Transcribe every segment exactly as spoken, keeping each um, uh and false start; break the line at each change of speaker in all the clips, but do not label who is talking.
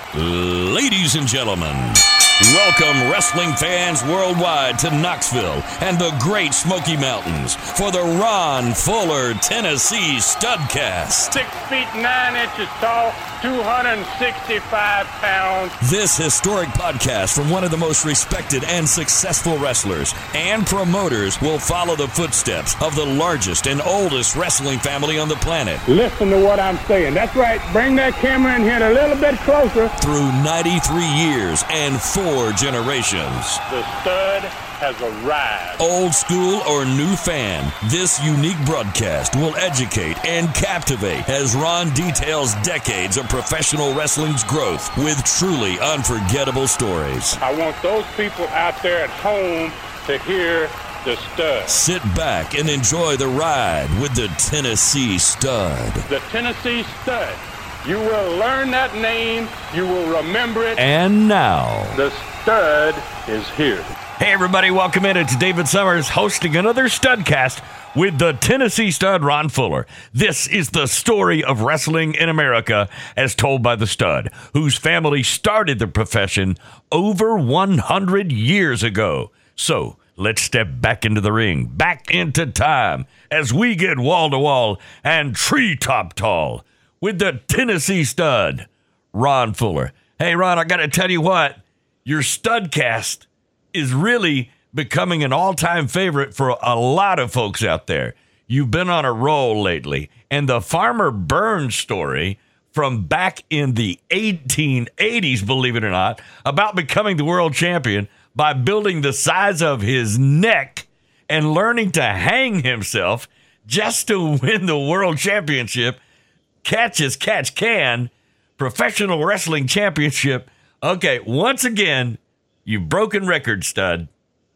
Ladies and gentlemen, welcome wrestling fans worldwide to Knoxville and the Great Smoky Mountains for the Ron Fuller Tennessee Studcast.
Six feet nine inches tall, two hundred sixty-five pounds.
This historic podcast from one of the most respected and successful wrestlers and promoters will follow the footsteps of the largest and oldest wrestling family on the planet.
Listen to what I'm saying. That's right. Bring that camera in here a little bit closer.
Through ninety-three years and four generations.
The stud has arrived.
Old school or new fan, this unique broadcast will educate and captivate as Ron details decades of professional wrestling's growth with truly unforgettable stories.
I want those people out there at home to hear the stud.
Sit back and enjoy the ride with the Tennessee Stud.
The Tennessee Stud. You will learn that name. You will remember it.
And now,
the stud is here.
Hey everybody, welcome in. It's David Summers hosting another Studcast with the Tennessee Stud, Ron Fuller. This is the story of wrestling in America as told by the Stud, whose family started the profession over one hundred years ago. So let's step back into the ring, back into time, as we get wall-to-wall and treetop tall with the Tennessee Stud, Ron Fuller. Hey, Ron, I got to tell you what, your Studcast is really becoming an all-time favorite for a lot of folks out there. You've been on a roll lately, and the Farmer Burns story from back in the eighteen eighties, believe it or not, about becoming the world champion by building the size of his neck and learning to hang himself just to win the world championship, catch as catch can, professional wrestling championship. Okay, once again, you've broken record, Stud.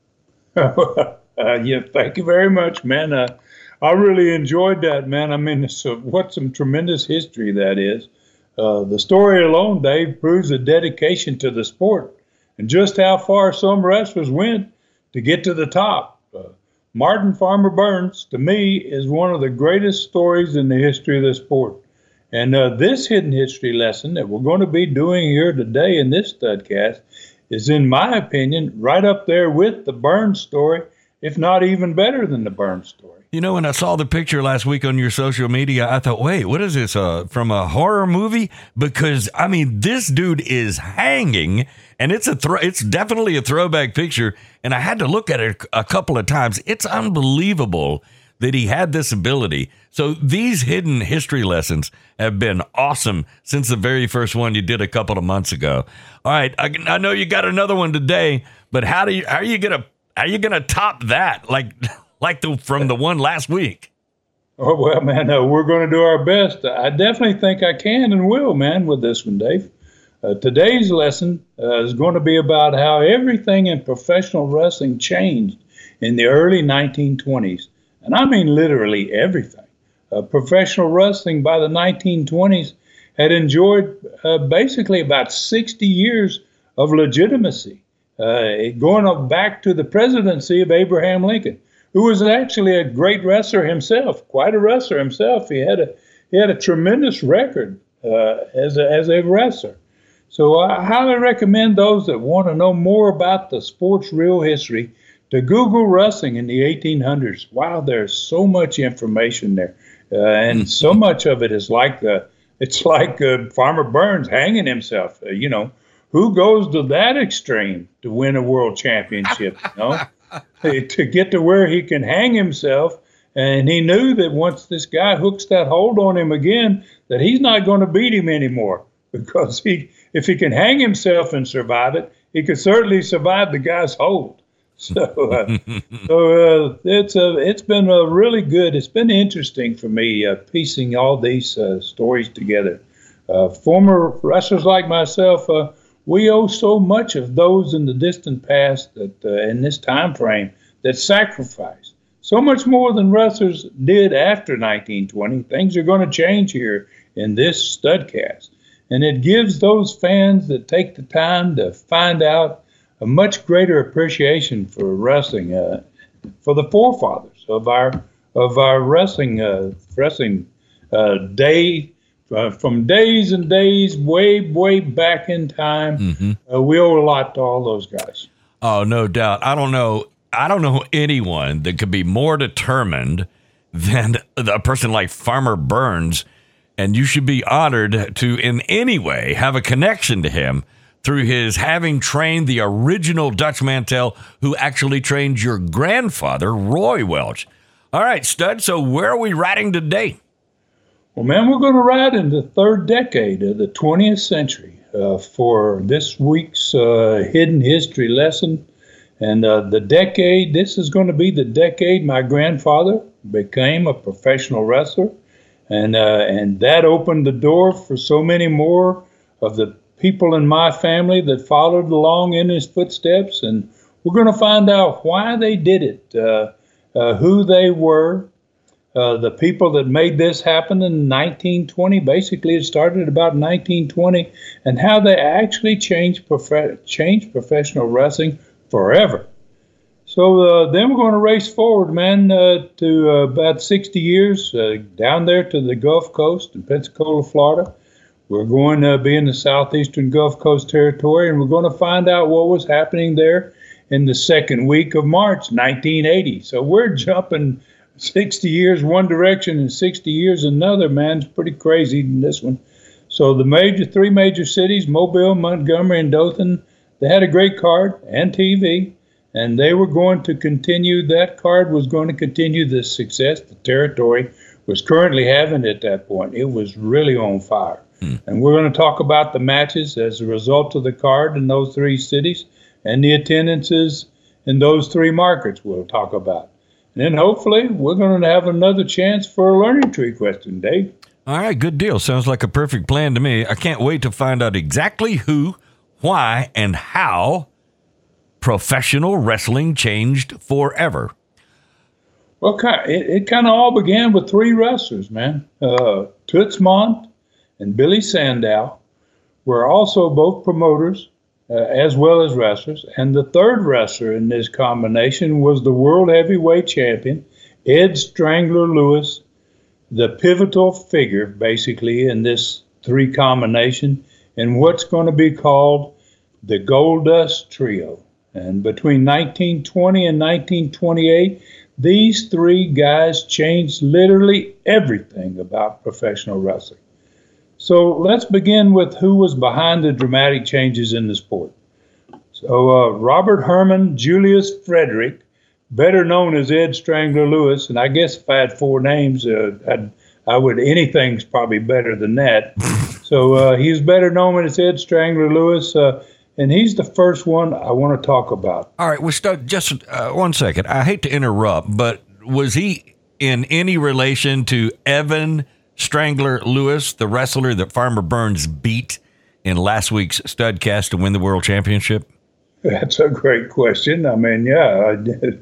uh, yeah, thank you very much, man. Uh, I really enjoyed that, man. I mean, so what some tremendous history that is. Uh, the story alone, Dave, proves a dedication to the sport and just how far some wrestlers went to get to the top. Uh, Martin Farmer Burns, to me, is one of the greatest stories in the history of the sport. And uh, this hidden history lesson that we're going to be doing here today in this Studcast is, in my opinion, right up there with the Burns story, if not even better than the Burns story.
You know, when I saw the picture last week on your social media, I thought, wait, what is this, uh, from a horror movie? Because, I mean, this dude is hanging, and it's a thro- it's definitely a throwback picture, and I had to look at it a couple of times. It's unbelievable that he had this ability. So these hidden history lessons have been awesome since the very first one you did a couple of months ago. All right, I, I know you got another one today, but how do you how are you gonna how are you gonna top that like like the from the one last week?
Oh well, man, uh, we're going to do our best. I definitely think I can and will, man, with this one, Dave. Uh, today's lesson uh, is going to be about how everything in professional wrestling changed in the early nineteen twenties. And I mean literally everything. Uh, professional wrestling by the nineteen twenties had enjoyed uh, basically about sixty years of legitimacy, uh, going up back to the presidency of Abraham Lincoln, who was actually a great wrestler himself, quite a wrestler himself. He had a he had a tremendous record uh, as a, as a wrestler. So I highly recommend those that want to know more about the sport's real history to Google wrestling in the eighteen hundreds. Wow, there's so much information there, uh, and so much of it is like the it's like uh, Farmer Burns hanging himself. Uh, you know, who goes to that extreme to win a world championship? You know, to get to where he can hang himself, and he knew that once this guy hooks that hold on him again, that he's not going to beat him anymore, because he if he can hang himself and survive it, he could certainly survive the guy's hold. So, uh, so uh, it's a, it's been a really good. It's been interesting for me uh, piecing all these uh, stories together. Uh, former wrestlers like myself, uh, we owe so much of those in the distant past that uh, in this time frame that sacrificed so much more than wrestlers did after nineteen twenty. Things are going to change here in this Studcast, and it gives those fans that take the time to find out a much greater appreciation for wrestling, uh, for the forefathers of our of our wrestling uh, wrestling uh, day uh, from days and days, way, way back in time.
Mm-hmm.
Uh, we owe a lot to all those guys.
Oh, no doubt. I don't know. I don't know anyone that could be more determined than a person like Farmer Burns, and you should be honored to in any way have a connection to him through his having trained the original Dutch Mantell who actually trained your grandfather, Roy Welch. All right, Stud, so where are we riding today?
Well, man, we're going to ride in the third decade of the twentieth century uh, for this week's uh, Hidden History lesson. And uh, the decade, this is going to be the decade my grandfather became a professional wrestler. And uh, and that opened the door for so many more of the people in my family that followed along in his footsteps. And we're going to find out why they did it, uh, uh, who they were, uh, the people that made this happen in nineteen twenty. Basically, it started about nineteen twenty, and how they actually changed, prof- changed professional wrestling forever. So uh, then we're going to race forward, man, uh, to uh, about sixty years, uh, down there to the Gulf Coast in Pensacola, Florida. We're going to be in the southeastern Gulf Coast territory, and we're going to find out what was happening there in the second week of March, nineteen eighty. So we're jumping sixty years one direction and sixty years another, man. It's pretty crazy in this one. So the major three major cities, Mobile, Montgomery, and Dothan, they had a great card and T V. And they were going to continue, that card was going to continue the success the territory was currently having at that point. It was really on fire. Hmm. And we're going to talk about the matches as a result of the card in those three cities and the attendances in those three markets we'll talk about. And then hopefully we're going to have another chance for a learning tree question, Dave.
All right, good deal. Sounds like a perfect plan to me. I can't wait to find out exactly who, why, and how professional wrestling changed forever.
Well, it, it kind of all began with three wrestlers, man. Uh, Toots Mondt and Billy Sandow were also both promoters uh, as well as wrestlers. And the third wrestler in this combination was the world heavyweight champion, Ed Strangler Lewis, the pivotal figure, basically, in this three combination in what's going to be called the Goldust Trio. And between nineteen twenty and nineteen twenty-eight, these three guys changed literally everything about professional wrestling. So let's begin with who was behind the dramatic changes in the sport. So uh, Robert Herman Julius Frederick, better known as Ed Strangler Lewis, and I guess if I had four names, uh, I'd, I would, anything's probably better than that. So uh, he's better known as Ed Strangler Lewis. Uh, And he's the first one I want to talk about.
All right, well, Stud, just uh, one second. I hate to interrupt, but was he in any relation to Evan Strangler Lewis, the wrestler that Farmer Burns beat in last week's Studcast to win the world championship?
That's a great question. I mean, yeah,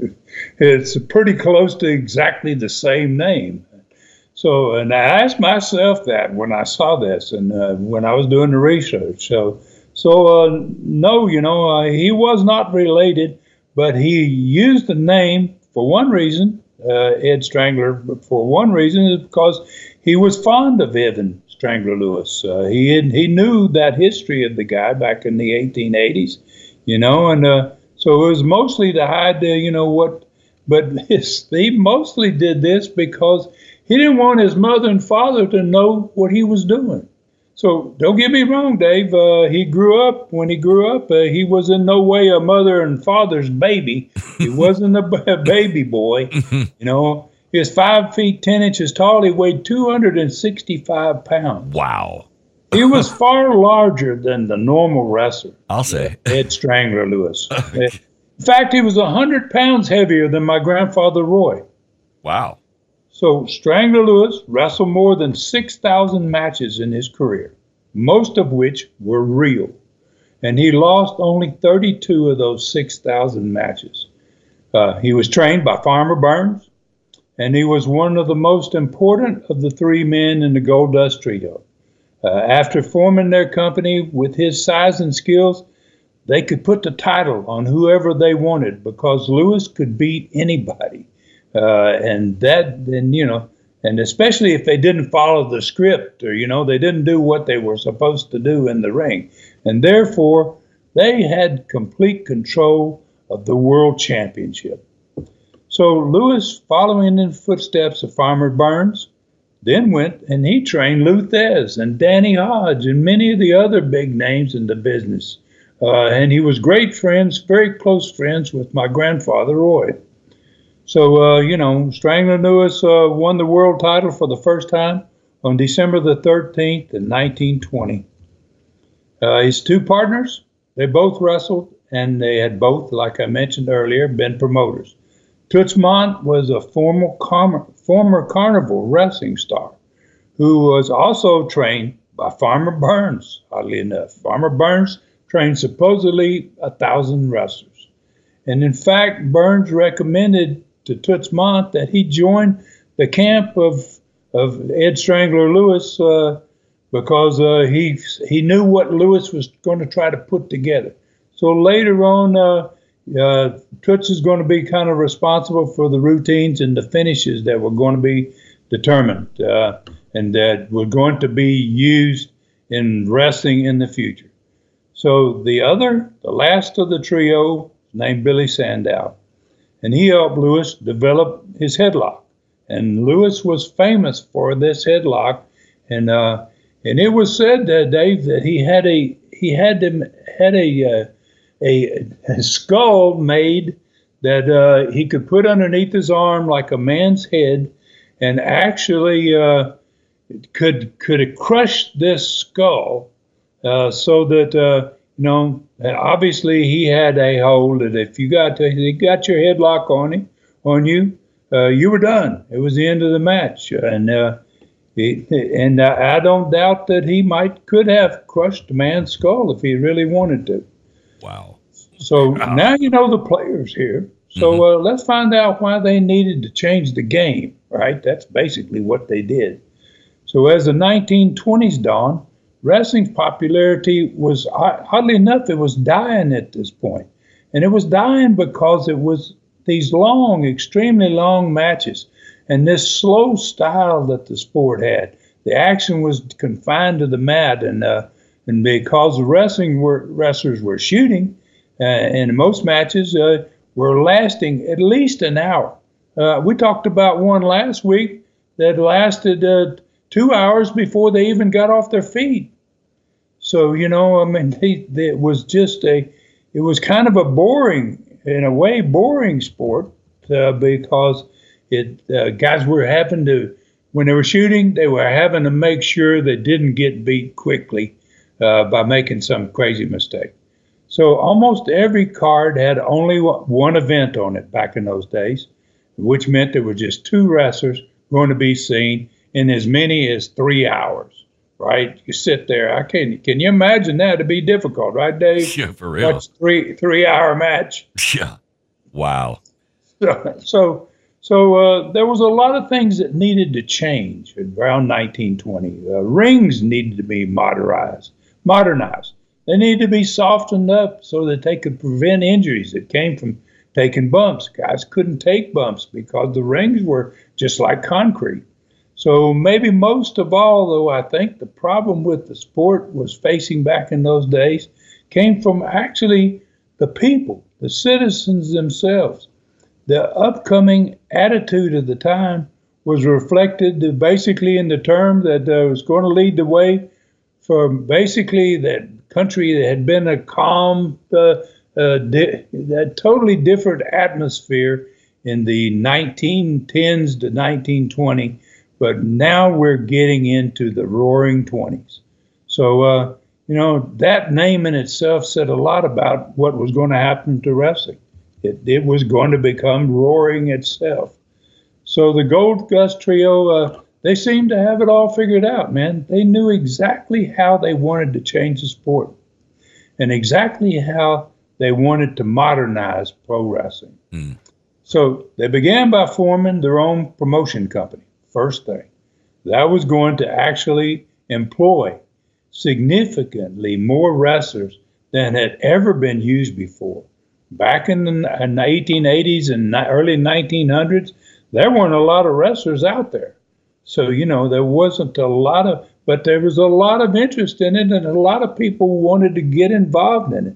it's pretty close to exactly the same name. So, and I asked myself that when I saw this and uh, when I was doing the research. So, So, uh, no, you know, uh, he was not related, but he used the name for one reason, uh, Ed Strangler, for one reason is because he was fond of Evan Strangler Lewis. Uh, he had, he knew that history of the guy back in the eighteen eighties, you know, and uh, so it was mostly to hide, the, you know, what, but his, he mostly did this because he didn't want his mother and father to know what he was doing. So don't get me wrong, Dave. Uh, he grew up, when he grew up, uh, he was in no way a mother and father's baby. He wasn't a, b- a baby boy. You know, he was five feet, ten inches tall. He weighed two hundred sixty-five pounds.
Wow.
He was far larger than the normal wrestler.
I'll say.
Ed Strangler Lewis. In fact, he was one hundred pounds heavier than my grandfather, Roy.
Wow.
So Strangler Lewis wrestled more than six thousand matches in his career, most of which were real. And he lost only thirty-two of those six thousand matches. Uh, he was trained by Farmer Burns, and he was one of the most important of the three men in the Goldust Trio. Uh, after forming their company with his size and skills, they could put the title on whoever they wanted because Lewis could beat anybody. Uh, and that, then, you know, And especially if they didn't follow the script, or, you know, they didn't do what they were supposed to do in the ring. And therefore, they had complete control of the world championship. So Lewis, following in the footsteps of Farmer Burns, then went and he trained Lou Thesz and Danny Hodge and many of the other big names in the business. Uh, and he was great friends, very close friends with my grandfather, Roy. So, uh, you know, Strangler Lewis uh, won the world title for the first time on December the thirteenth in nineteen twenty. Uh, his two partners, they both wrestled, and they had both, like I mentioned earlier, been promoters. Toots Mondt was a former, com- former carnival wrestling star who was also trained by Farmer Burns, oddly enough. Farmer Burns trained supposedly a thousand wrestlers. And in fact, Burns recommended to Toots Mondt that he join the camp of of Ed Strangler Lewis uh, because uh, he he knew what Lewis was going to try to put together. So later on, uh, uh, Toots is going to be kind of responsible for the routines and the finishes that were going to be determined uh, and that were going to be used in wrestling in the future. So the other, the last of the trio, named Billy Sandow. And he helped Lewis develop his headlock. And Lewis was famous for this headlock. And uh, and it was said, uh, Dave, that he had a he had them had a, uh, a a skull made that uh, he could put underneath his arm like a man's head, and actually uh, could could crush this skull uh, so that uh, you know. And obviously, he had a hold that if you got to, he got your headlock on him, on you, uh, you were done. It was the end of the match, and uh, he, and I don't doubt that he might could have crushed a man's skull if he really wanted to.
Wow!
So
wow.
Now you know the players here. So mm-hmm. uh, let's find out why they needed to change the game. Right? That's basically what they did. So as the nineteen twenties dawned, wrestling's popularity was, oddly enough, it was dying at this point. And it was dying because it was these long, extremely long matches and this slow style that the sport had. The action was confined to the mat, and uh, and because the wrestling were, wrestlers were shooting, uh, and most matches uh, were lasting at least an hour. Uh, we talked about one last week that lasted uh, two hours before they even got off their feet. So, you know, I mean, they, they, it was just a, it was kind of a boring, in a way, boring sport uh, because it uh, guys were having to, when they were shooting, they were having to make sure they didn't get beat quickly uh, by making some crazy mistake. So almost every card had only one event on it back in those days, which meant there were just two wrestlers going to be seen in as many as three hours. Right, you sit there. I can. Can you imagine that? It'd be difficult, right, Dave?
Yeah, for real.
Watch three three hour match.
Yeah. Wow.
So so, so uh, there was a lot of things that needed to change around nineteen twenty. Uh, rings needed to be modernized. Modernized. They needed to be softened up so that they could prevent injuries that came from taking bumps. Guys couldn't take bumps because the rings were just like concrete. So maybe most of all, though, I think the problem with the sport was facing back in those days came from actually the people, the citizens themselves. The upcoming attitude of the time was reflected basically in the term that uh, was going to lead the way for basically that country that had been a calm, uh, uh, di- that totally different atmosphere in the nineteen tens to nineteen twenty. But now we're getting into the roaring twenties. So, uh, you know, that name in itself said a lot about what was going to happen to wrestling. It, it was going to become roaring itself. So the Gold Dust Trio, uh, they seemed to have it all figured out, man. They knew exactly how they wanted to change the sport and exactly how they wanted to modernize pro wrestling. Mm. So they began by forming their own promotion company. First thing, that was going to actually employ significantly more wrestlers than had ever been used before. Back in the, in the eighteen eighties and early nineteen hundreds, there weren't a lot of wrestlers out there. So, you know, there wasn't a lot of, but there was a lot of interest in it, and a lot of people wanted to get involved in it.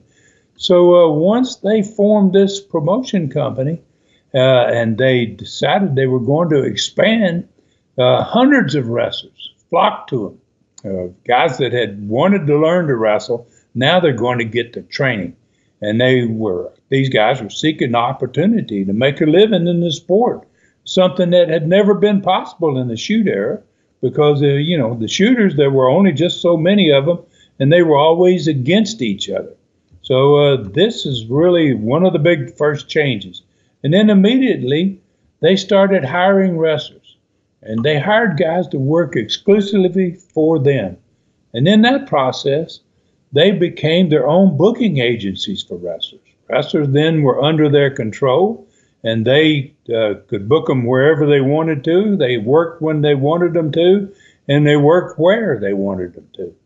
So uh, once they formed this promotion company, uh, and they decided they were going to expand, uh, hundreds of wrestlers flocked to them. Uh, guys that had wanted to learn to wrestle, now they're going to get the training. And they were, these guys were seeking the opportunity to make a living in the sport, something that had never been possible in the shoot era, because, uh, you know, the shooters, there were only just so many of them, and they were always against each other. So uh, this is really one of the big first changes. And then immediately they started hiring wrestlers, and they hired guys to work exclusively for them. And in that process, they became their own booking agencies for wrestlers. Wrestlers then were under their control, and they uh, could book them wherever they wanted to. They worked when they wanted them to, and they worked where they wanted them to.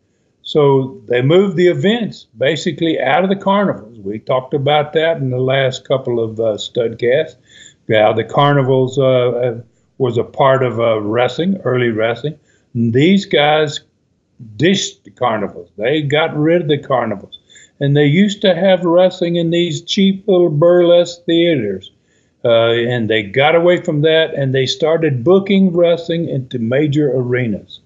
So they moved the events basically out of the carnivals. We talked about that in the last couple of uh, Studcasts. Yeah, the carnivals uh, was a part of uh, wrestling, early wrestling. And these guys dished the carnivals. They got rid of the carnivals. And they used to have wrestling in these cheap little burlesque theaters. Uh, and they got away from that, and they started booking wrestling into major arenas.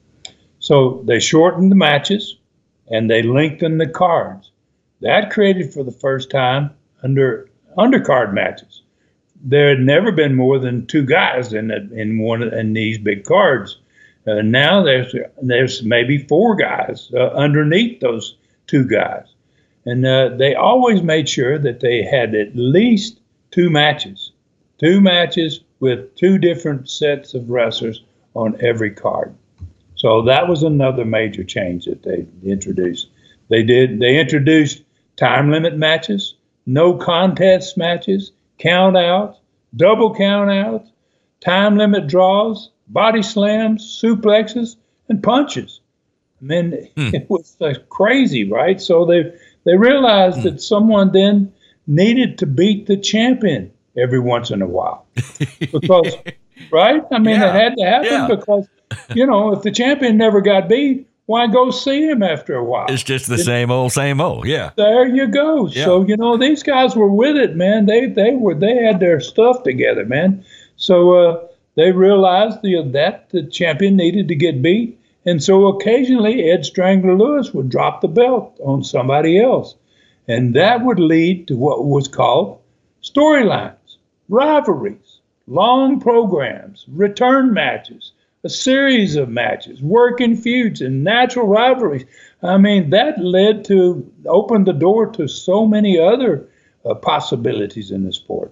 So they shortened the matches, and they lengthened the cards. That created for the first time under undercard matches. There had never been more than two guys in a, in one in these big cards. Uh, now there's there's maybe four guys uh, underneath those two guys, and uh, they always made sure that they had at least two matches, two matches with two different sets of wrestlers on every card. So that was another major change that they introduced. They did. They introduced time limit matches, no contest matches, count outs, double count outs, time limit draws, body slams, suplexes, and punches. I mean, hmm. it was uh, crazy, right? So they they realized hmm. that someone then needed to beat the champion every once in a while, because, right? I mean, yeah. it had to happen yeah. because. You know, if the champion never got beat, why go see him after a while?
It's just the it, same old, same old. Yeah.
There you go. Yeah. So, you know, these guys were with it, man. They they were they had their stuff together, man. So uh, they realized the, that the champion needed to get beat. And so occasionally Ed Strangler Lewis would drop the belt on somebody else. And that would lead to what was called storylines, rivalries, long programs, return matches, a series of matches, working feuds, and natural rivalries. I mean, that led to, opened the door to so many other uh, possibilities in the sport.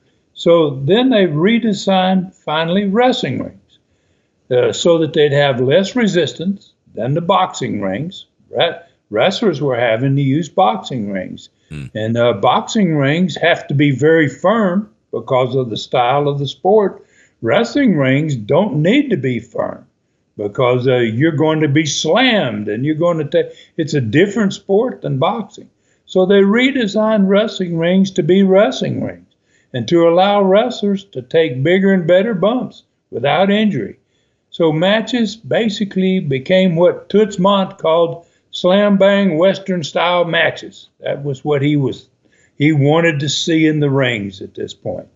So then they redesigned, finally, wrestling rings uh, so that they'd have less resistance than the boxing rings. Right? Wrestlers were having to use boxing rings. Mm. And uh, boxing rings have to be very firm because of the style of the sport. Wrestling rings don't need to be firm because uh, you're going to be slammed and you're going to take, it's a different sport than boxing. So they redesigned wrestling rings to be wrestling rings and to allow wrestlers to take bigger and better bumps without injury. So matches basically became what Toots Mondt called slam bang Western style matches. That was what he was, he wanted to see in the rings at this point.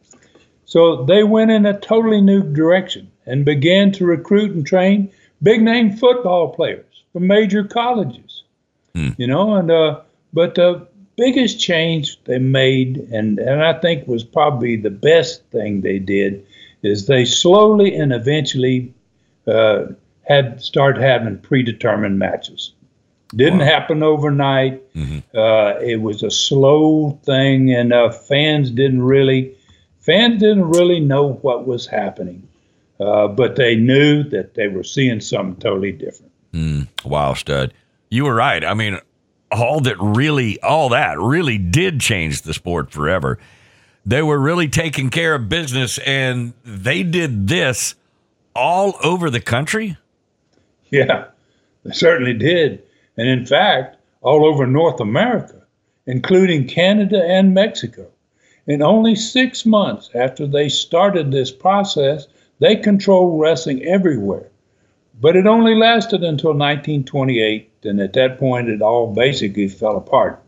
So they went in a totally new direction and began to recruit and train big-name football players from major colleges. Mm. You know, and uh, but the biggest change they made, and, and I think was probably the best thing they did, is they slowly and eventually uh, had started having predetermined matches. Didn't wow. happen overnight. Mm-hmm. Uh, it was a slow thing, and uh, fans didn't really. Fans didn't really know what was happening, uh, but they knew that they were seeing something totally different.
Mm, wow, Stud. You were right. I mean, all that really, all that really did change the sport forever. They were really taking care of business, and they did this all over the country?
Yeah, they certainly did. And in fact, all over North America, including Canada and Mexico. In only six months after they started this process, they controlled wrestling everywhere. but it only lasted until nineteen twenty-eight, and at that point, it all basically fell apart.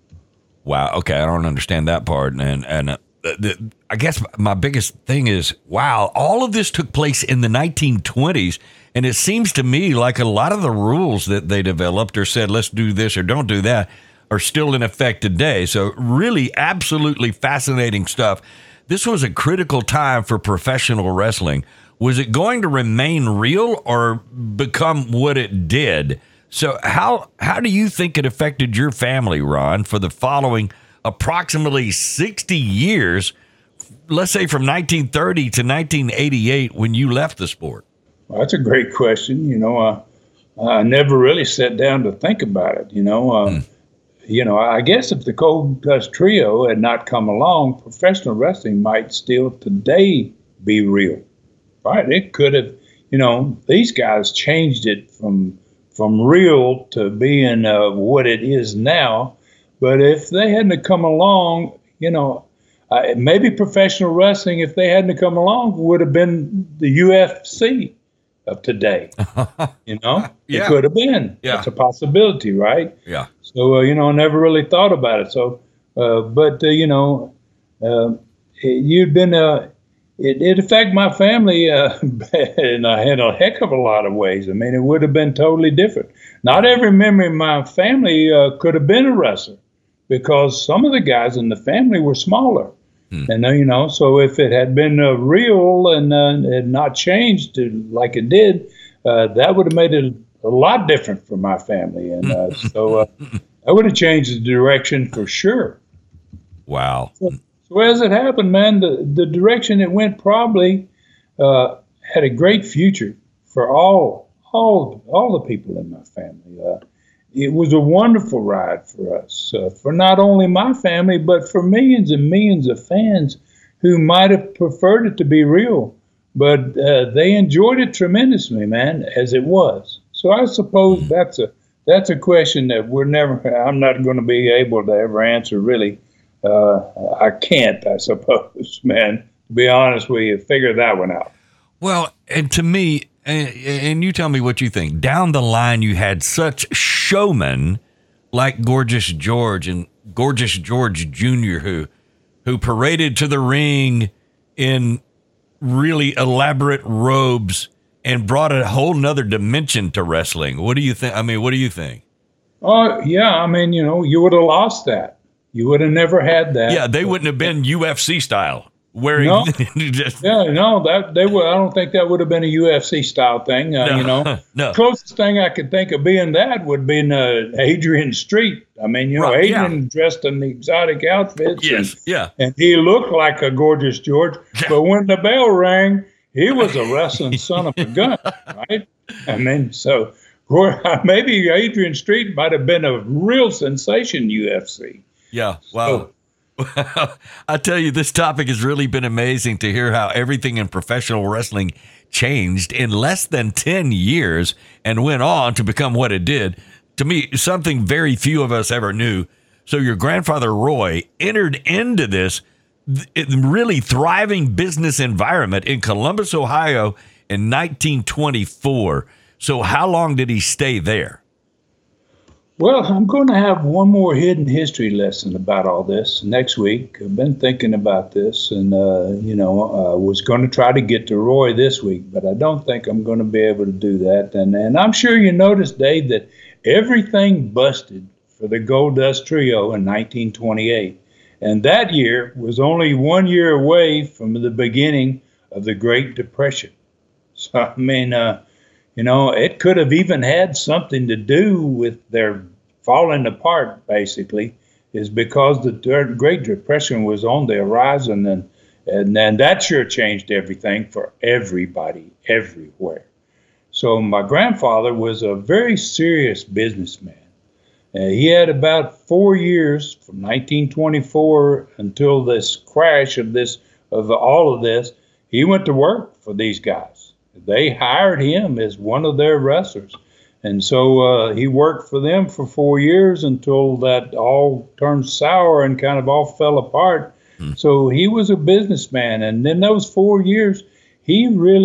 Wow. Okay, I don't understand that part, and and uh, the, I guess my biggest thing is, wow, all of this took place in the nineteen twenties, and it seems to me like a lot of the rules that they developed or said, let's do this or don't do that, are still in effect today. So really, absolutely fascinating stuff. This was a critical time for professional wrestling. Was it going to remain real or become what it did? So how how do you think it affected your family, Ron, for the following approximately sixty years, let's say from nineteen thirty to nineteen eighty-eight when you left the sport?
Well, that's a great question. You know, uh, I never really sat down to think about it, you know. Uh, mm. You know, I guess if the Gold Dust Trio had not come along, professional wrestling might still today be real, right? It could have, you know, these guys changed it from from real to being uh, what it is now. But if they hadn't come along, you know, uh, maybe professional wrestling, if they hadn't come along, would have been the U F C of today. You know, yeah. It could have been. Yeah. It's a possibility, right?
Yeah.
So, uh, you know, I never really thought about it. So, uh, but, uh, you know, uh, it, you'd been, uh, it, it affected my family uh, in, a, in a heck of a lot of ways. I mean, it would have been totally different. Not every member of my family uh, could have been a wrestler because some of the guys in the family were smaller. Hmm. And, uh, you know, so if it had been uh, real and uh, had not changed to, like it did, uh, that would have made it a lot different for my family. And uh, so uh, I would have changed the direction for sure.
Wow.
So, so as it happened, man, the, the direction it went probably uh, had a great future for all, all, all the people in my family. Uh, it was a wonderful ride for us, uh, for not only my family, but for millions and millions of fans who might have preferred it to be real. But uh, they enjoyed it tremendously, man, as it was. So I suppose that's a that's a question that we're never. I'm not going to be able to ever answer. Really, uh, I can't. I suppose, man. To be honest with you, figure that one out.
Well, and to me, and, and you tell me what you think. Down the line, you had such showmen like Gorgeous George and Gorgeous George Junior who who paraded to the ring in really elaborate robes and brought a whole nother dimension to wrestling. What do you think? I mean, what do you think?
Oh, yeah. I mean, you know, you would have lost that. You would have never had that.
Yeah, they wouldn't have been U F C style. Wearing
no.
just
yeah, no, that they would. I don't think that would have been a U F C style thing. Uh,
no,
you know,
no.
Closest thing I could think of being that would be uh, Adrian Street. I mean, you know,
right,
Adrian
yeah.
dressed in the exotic outfits.
Yes,
and,
yeah,
and he looked like a Gorgeous George. But when the bell rang, he was a wrestling son of a gun, right? I mean, so maybe Adrian Street might have been a real sensation in U F C.
Yeah, wow. So, I tell you, this topic has really been amazing to hear how everything in professional wrestling changed in less than ten years and went on to become what it did. To me, something very few of us ever knew. So your grandfather, Roy, entered into this really thriving business environment in Columbus, Ohio in nineteen twenty-four. So how long did he stay there?
Well, I'm going to have one more hidden history lesson about all this next week. I've been thinking about this and, uh, you know, uh, was going to try to get to Roy this week, but I don't think I'm going to be able to do that. And, and I'm sure you noticed, Dave, that everything busted for the Gold Dust Trio in nineteen twenty-eight. And that year was only one year away from the beginning of the Great Depression. So, I mean, uh, you know, it could have even had something to do with their falling apart, basically, is because the Great Depression was on the horizon. And, and then that sure changed everything for everybody, everywhere. So my grandfather was a very serious businessman. Uh, he had about four years from nineteen twenty-four until this crash of this, of all of this. He went to work for these guys. They hired him as one of their wrestlers. And so uh, he worked for them for four years until that all turned sour and kind of all fell apart. Hmm. So he was a businessman. And in those four years, he really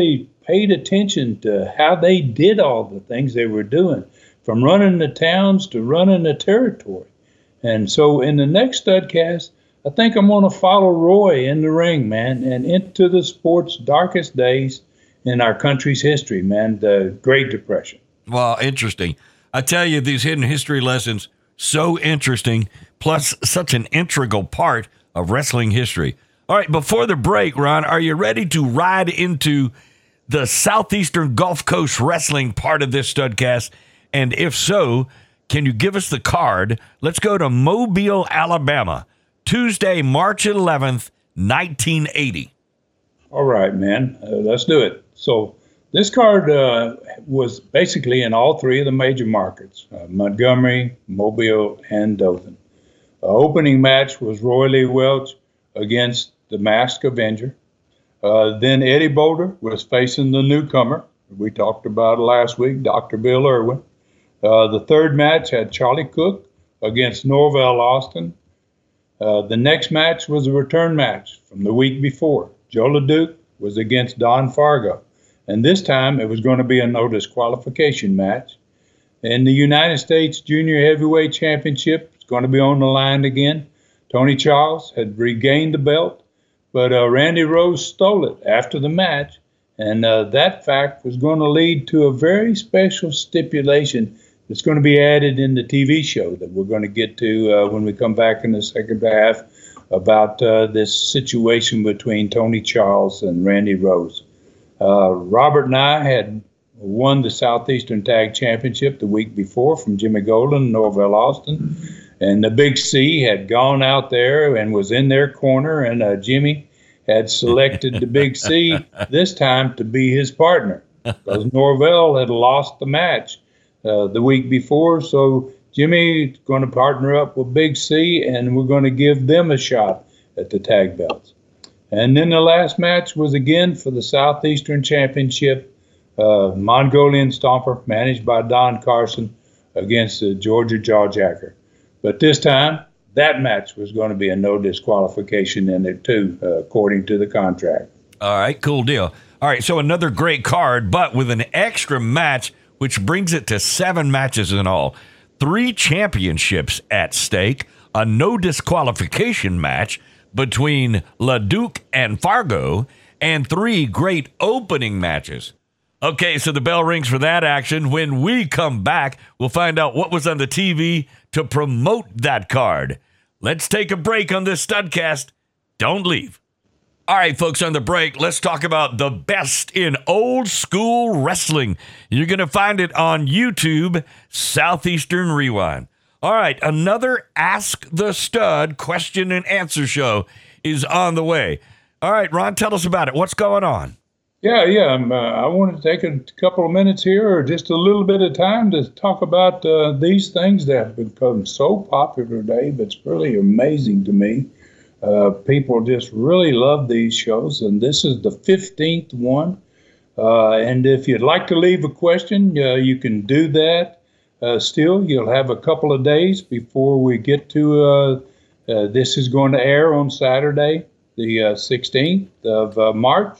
paid attention to how they did all the things they were doing, from running the towns to running the territory. And so in the next Studcast, I think I'm going to follow Roy in the ring, man, and into the sport's darkest days in our country's history, man, the Great Depression.
Well, interesting. I tell you, these hidden history lessons, so interesting, plus such an integral part of wrestling history. All right, before the break, Ron, are you ready to ride into the Southeastern Gulf Coast wrestling part of this Studcast? And if so, can you give us the card? Let's go to Mobile, Alabama, Tuesday, March eleventh, nineteen eighty.
All right, man. Uh, let's do it. So this card uh, was basically in all three of the major markets, uh, Montgomery, Mobile, and Dothan. The opening match was Roy Lee Welch against the Masked Avenger. Uh, then Eddie Boulder was facing the newcomer. We talked about last week, Doctor Bill Irwin. Uh, the third match had Charlie Cook against Norvell Austin. Uh, the next match was a return match from the week before. Joe LeDuc was against Don Fargo. And this time it was going to be a no disqualification match. And the United States Junior Heavyweight Championship is going to be on the line again. Tony Charles had regained the belt, but uh, Randy Rose stole it after the match. And uh, that fact was going to lead to a very special stipulation that's going to be added in the T V show that we're going to get to uh, when we come back in the second half about uh, this situation between Tony Charles and Randy Rose. Uh, Robert and I had won the Southeastern Tag Championship the week before from Jimmy Golden and Norvell Austin. And the Big C had gone out there and was in their corner, and uh, Jimmy had selected the Big C this time to be his partner because Norvell had lost the match uh, the week before. So Jimmy's going to partner up with Big C, and we're going to give them a shot at the tag belts. And then the last match was again for the Southeastern Championship, uh, Mongolian Stomper, managed by Don Carson, against the Georgia Jawjacker. But this time, that match was going to be a no disqualification in it too, uh, according to the contract.
All right, cool deal. All right, so another great card, but with an extra match, which brings it to seven matches in all. Three championships at stake, a no disqualification match between LeDuc and Fargo, and three great opening matches. Okay, so the bell rings for that action. When we come back, we'll find out what was on the T V to promote that card. Let's take a break on this Studcast. Don't leave. All right, folks, on the break, let's talk about the best in old school wrestling. You're going to find it on YouTube, Southeastern Rewind. All right, another Ask the Stud question and answer show is on the way. All right, Ron, tell us about it. What's going on?
Yeah, yeah. Um, uh, I want to take a couple of minutes here, or just a little bit of time, to talk about uh, these things that have become so popular today. But it's really amazing to me. Uh, people just really love these shows, and this is the fifteenth one. Uh, and if you'd like to leave a question, uh, you can do that. Uh, still, you'll have a couple of days before we get to, uh, uh, this is going to air on Saturday, the uh, sixteenth of uh, March.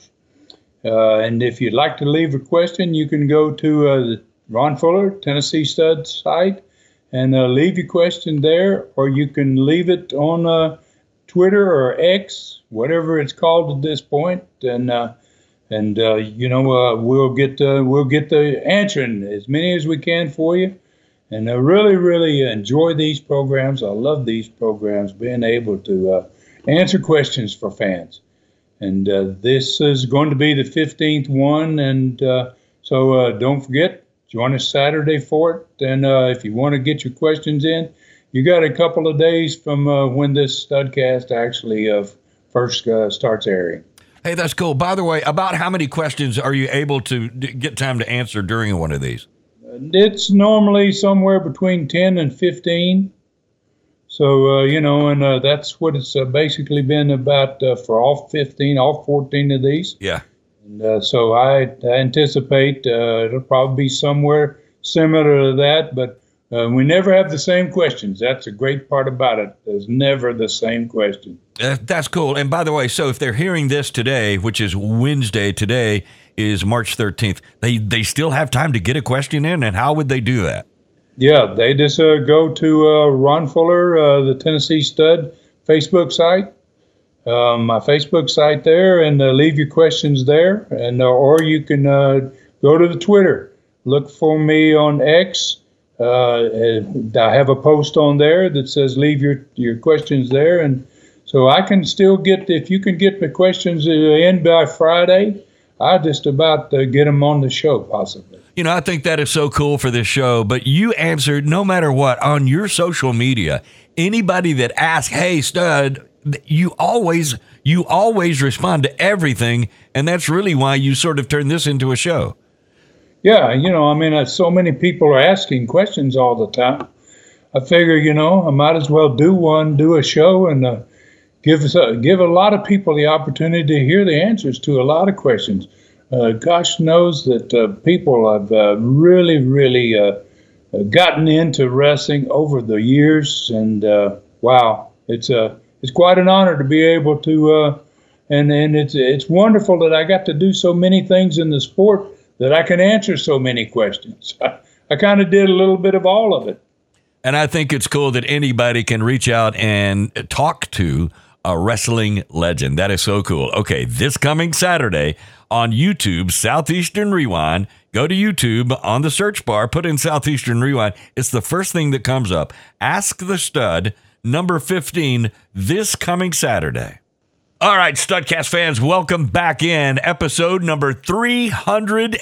Uh, and if you'd like to leave a question, you can go to uh, the Ron Fuller, Tennessee Stud site, and uh, leave your question there, or you can leave it on uh, Twitter or X, whatever it's called at this point, and uh, and uh, you know uh, we'll get uh, we'll get the answering as many as we can for you. And I really, really enjoy these programs. I love these programs, being able to uh, answer questions for fans. And uh, this is going to be the fifteenth one. And uh, so uh, don't forget, join us Saturday for it. And uh, if you want to get your questions in, you got a couple of days from uh, when this Studcast actually uh, first uh, starts airing.
Hey, that's cool. By the way, about how many questions are you able to d- get time to answer during one of these?
It's normally somewhere between ten and fifteen. So, uh, you know, and uh, that's what it's uh, basically been about uh, for all fifteen, all fourteen of these.
Yeah.
And uh, so I, I anticipate uh, it'll probably be somewhere similar to that, but uh, we never have the same questions. That's a great part about it. There's never the same question.
Uh, that's cool. And by the way, so if they're hearing this today, which is Wednesday today, is March thirteenth. They they still have time to get a question in, and how would they do that?
Yeah, they just uh, go to uh, Ron Fuller, uh, the Tennessee Stud Facebook site, um, my Facebook site there, and uh, leave your questions there. And uh, or you can uh, go to the Twitter. Look for me on X. Uh, I have a post on there that says leave your, your questions there. And so I can still get, if you can get the questions in by Friday, I just about uh, get them on the show possibly.
You know, I think that is so cool for this show, but you answered no matter what on your social media. Anybody that asks, hey, Stud, you always you always respond to everything, and that's really why you sort of turned this into a show.
Yeah, you know, I mean, uh, so many people are asking questions all the time. I figure, you know, I might as well do one, do a show, and uh, give us a, give a lot of people the opportunity to hear the answers to a lot of questions. Uh, gosh knows that uh, people have uh, really, really uh, gotten into wrestling over the years, and uh, wow, it's a uh, it's quite an honor to be able to, uh, and and it's it's wonderful that I got to do so many things in the sport that I can answer so many questions. I, I kind of did a little bit of all of it,
and I think it's cool that anybody can reach out and talk to a wrestling legend. That is so cool. Okay, this coming Saturday on YouTube, Southeastern Rewind. Go to YouTube on the search bar, put in Southeastern Rewind. It's the first thing that comes up. Ask the Stud, number fifteen, this coming Saturday. All right, Studcast fans, welcome back in. Episode number three hundred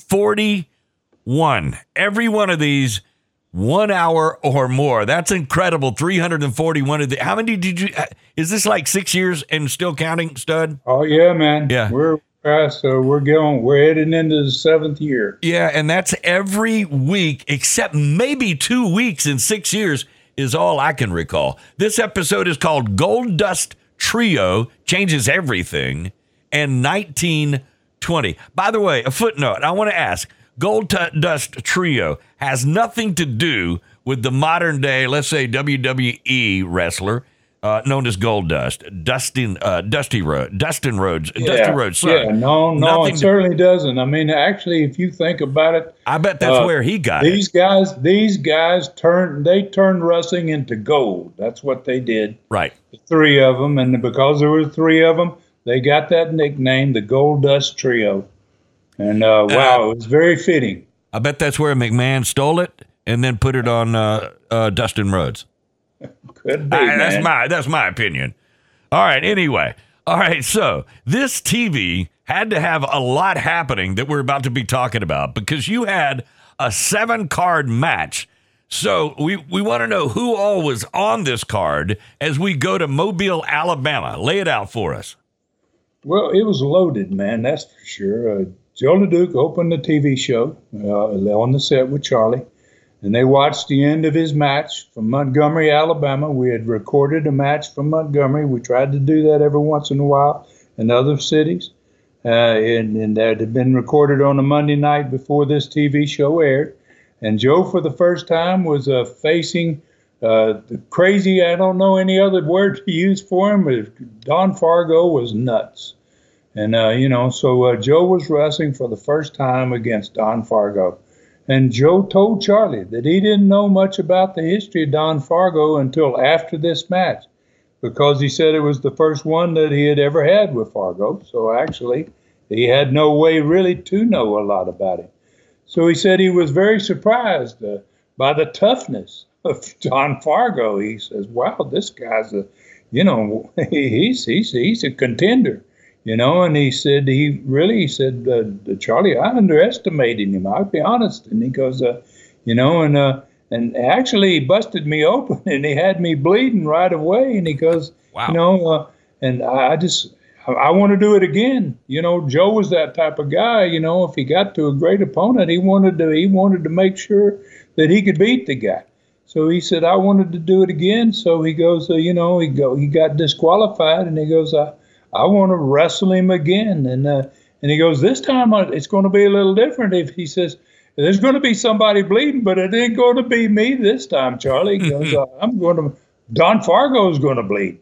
forty-one. Every one of these, one hour or more. That's incredible. three hundred forty-one of the. How many did you? Is this like six years and still counting, Stud?
Oh yeah, man.
Yeah,
we're past. So we're going. We're heading into the seventh year.
Yeah, and that's every week except maybe two weeks in six years is all I can recall. This episode is called Gold Dust Trio Changes Everything, and nineteen twenty. By the way, a footnote. I want to ask. Gold T- Dust Trio has nothing to do with the modern day, let's say, W W E wrestler uh, known as Gold Dust, Dustin, uh, Dusty Road, Dustin Rhodes,
Yeah,
Dusty Rhodes. Son.
yeah, no, no,
Nothing
it
to-
certainly doesn't. I mean, actually, if you think about it,
I bet that's
uh,
where he got
these
it.
guys, these guys turned, they turned wrestling into gold. That's what they did.
Right.
The three of them, and because there were three of them, they got that nickname, the Gold Dust Trio. And uh, wow, uh, it was very fitting.
I bet that's where McMahon stole it and then put it on uh, uh, Dustin Rhodes.
Could be,
I,
man.
that's my that's my opinion. All right. Anyway. All right. So this T V had to have a lot happening that we're about to be talking about because you had a seven card match. So we, we want to know who all was on this card as we go to Mobile, Alabama. Lay it out for us.
Well, it was loaded, man. That's for sure. Uh, Joe LeDuc opened the T V show uh, on the set with Charlie, and they watched the end of his match from Montgomery, Alabama. We had recorded a match from Montgomery. We tried to do that every once in a while in other cities, uh, and, and that had been recorded on a Monday night before this T V show aired. And Joe, for the first time, was uh, facing uh, the crazy, I don't know any other word to use for him, but Don Fargo was nuts. And, uh, you know, so uh, Joe was wrestling for the first time against Don Fargo. And Joe told Charlie that he didn't know much about the history of Don Fargo until after this match, because he said it was the first one that he had ever had with Fargo. So actually, he had no way really to know a lot about him. So he said he was very surprised uh, by the toughness of Don Fargo. He says, wow, this guy's a, you know, he's, he's, he's a contender. You know, and he said, he really, he said, uh, Charlie, I underestimated him. I'll be honest. And he goes, uh, you know, and uh, and actually he busted me open and he had me bleeding right away. And he goes,
wow.
you know, uh, and I just, I, I want to do it again. You know, Joe was that type of guy. You know, if he got to a great opponent, he wanted to, he wanted to make sure that he could beat the guy. So he said, I wanted to do it again. So he goes, uh, you know, he go, he got disqualified, and he goes, I. I want to wrestle him again. And uh, and he goes, this time it's going to be a little different. If he says, there's going to be somebody bleeding, but it ain't going to be me this time, Charlie. He goes, I'm going to, Don Fargo is going to bleed.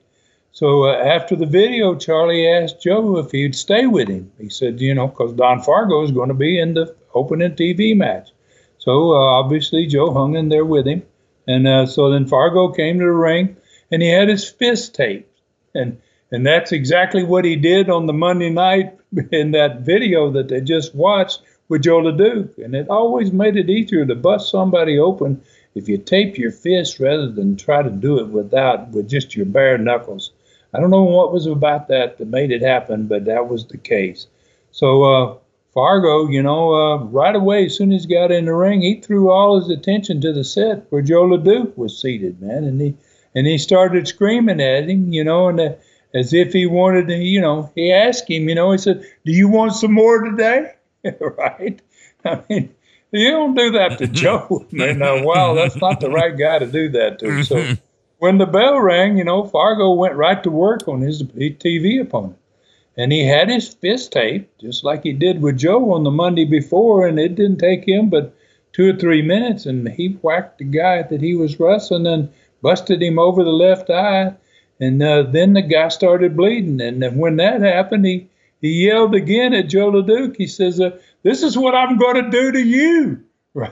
So uh, after the video, Charlie asked Joe if he'd stay with him. He said, you know, because Don Fargo is going to be in the opening T V match. So uh, obviously Joe hung in there with him. And uh, so then Fargo came to the ring, and he had his fist taped. And and that's exactly what he did on the Monday night in that video that they just watched with Joe LeDuc. And it always made it easier to bust somebody open if you tape your fist rather than try to do it without, with just your bare knuckles. I don't know what was about that that made it happen, but that was the case. So uh, Fargo, you know, uh, right away, as soon as he got in the ring, he threw all his attention to the set where Joe LeDuc was seated, man. And he and he started screaming at him, you know, and uh, as if he wanted to, you know, he asked him, you know, he said, do you want some more today? Right? I mean, you don't do that to Joe. And, uh, wow, that's not the right guy to do that to. So when the bell rang, you know, Fargo went right to work on his T V opponent. And he had his fist taped, just like he did with Joe on the Monday before, and it didn't take him but two or three minutes, and he whacked the guy that he was wrestling and busted him over the left eye. And uh, then the guy started bleeding. And then when that happened, he, he yelled again at Joe LeDuc. He says, uh, this is what I'm going to do to you. Right?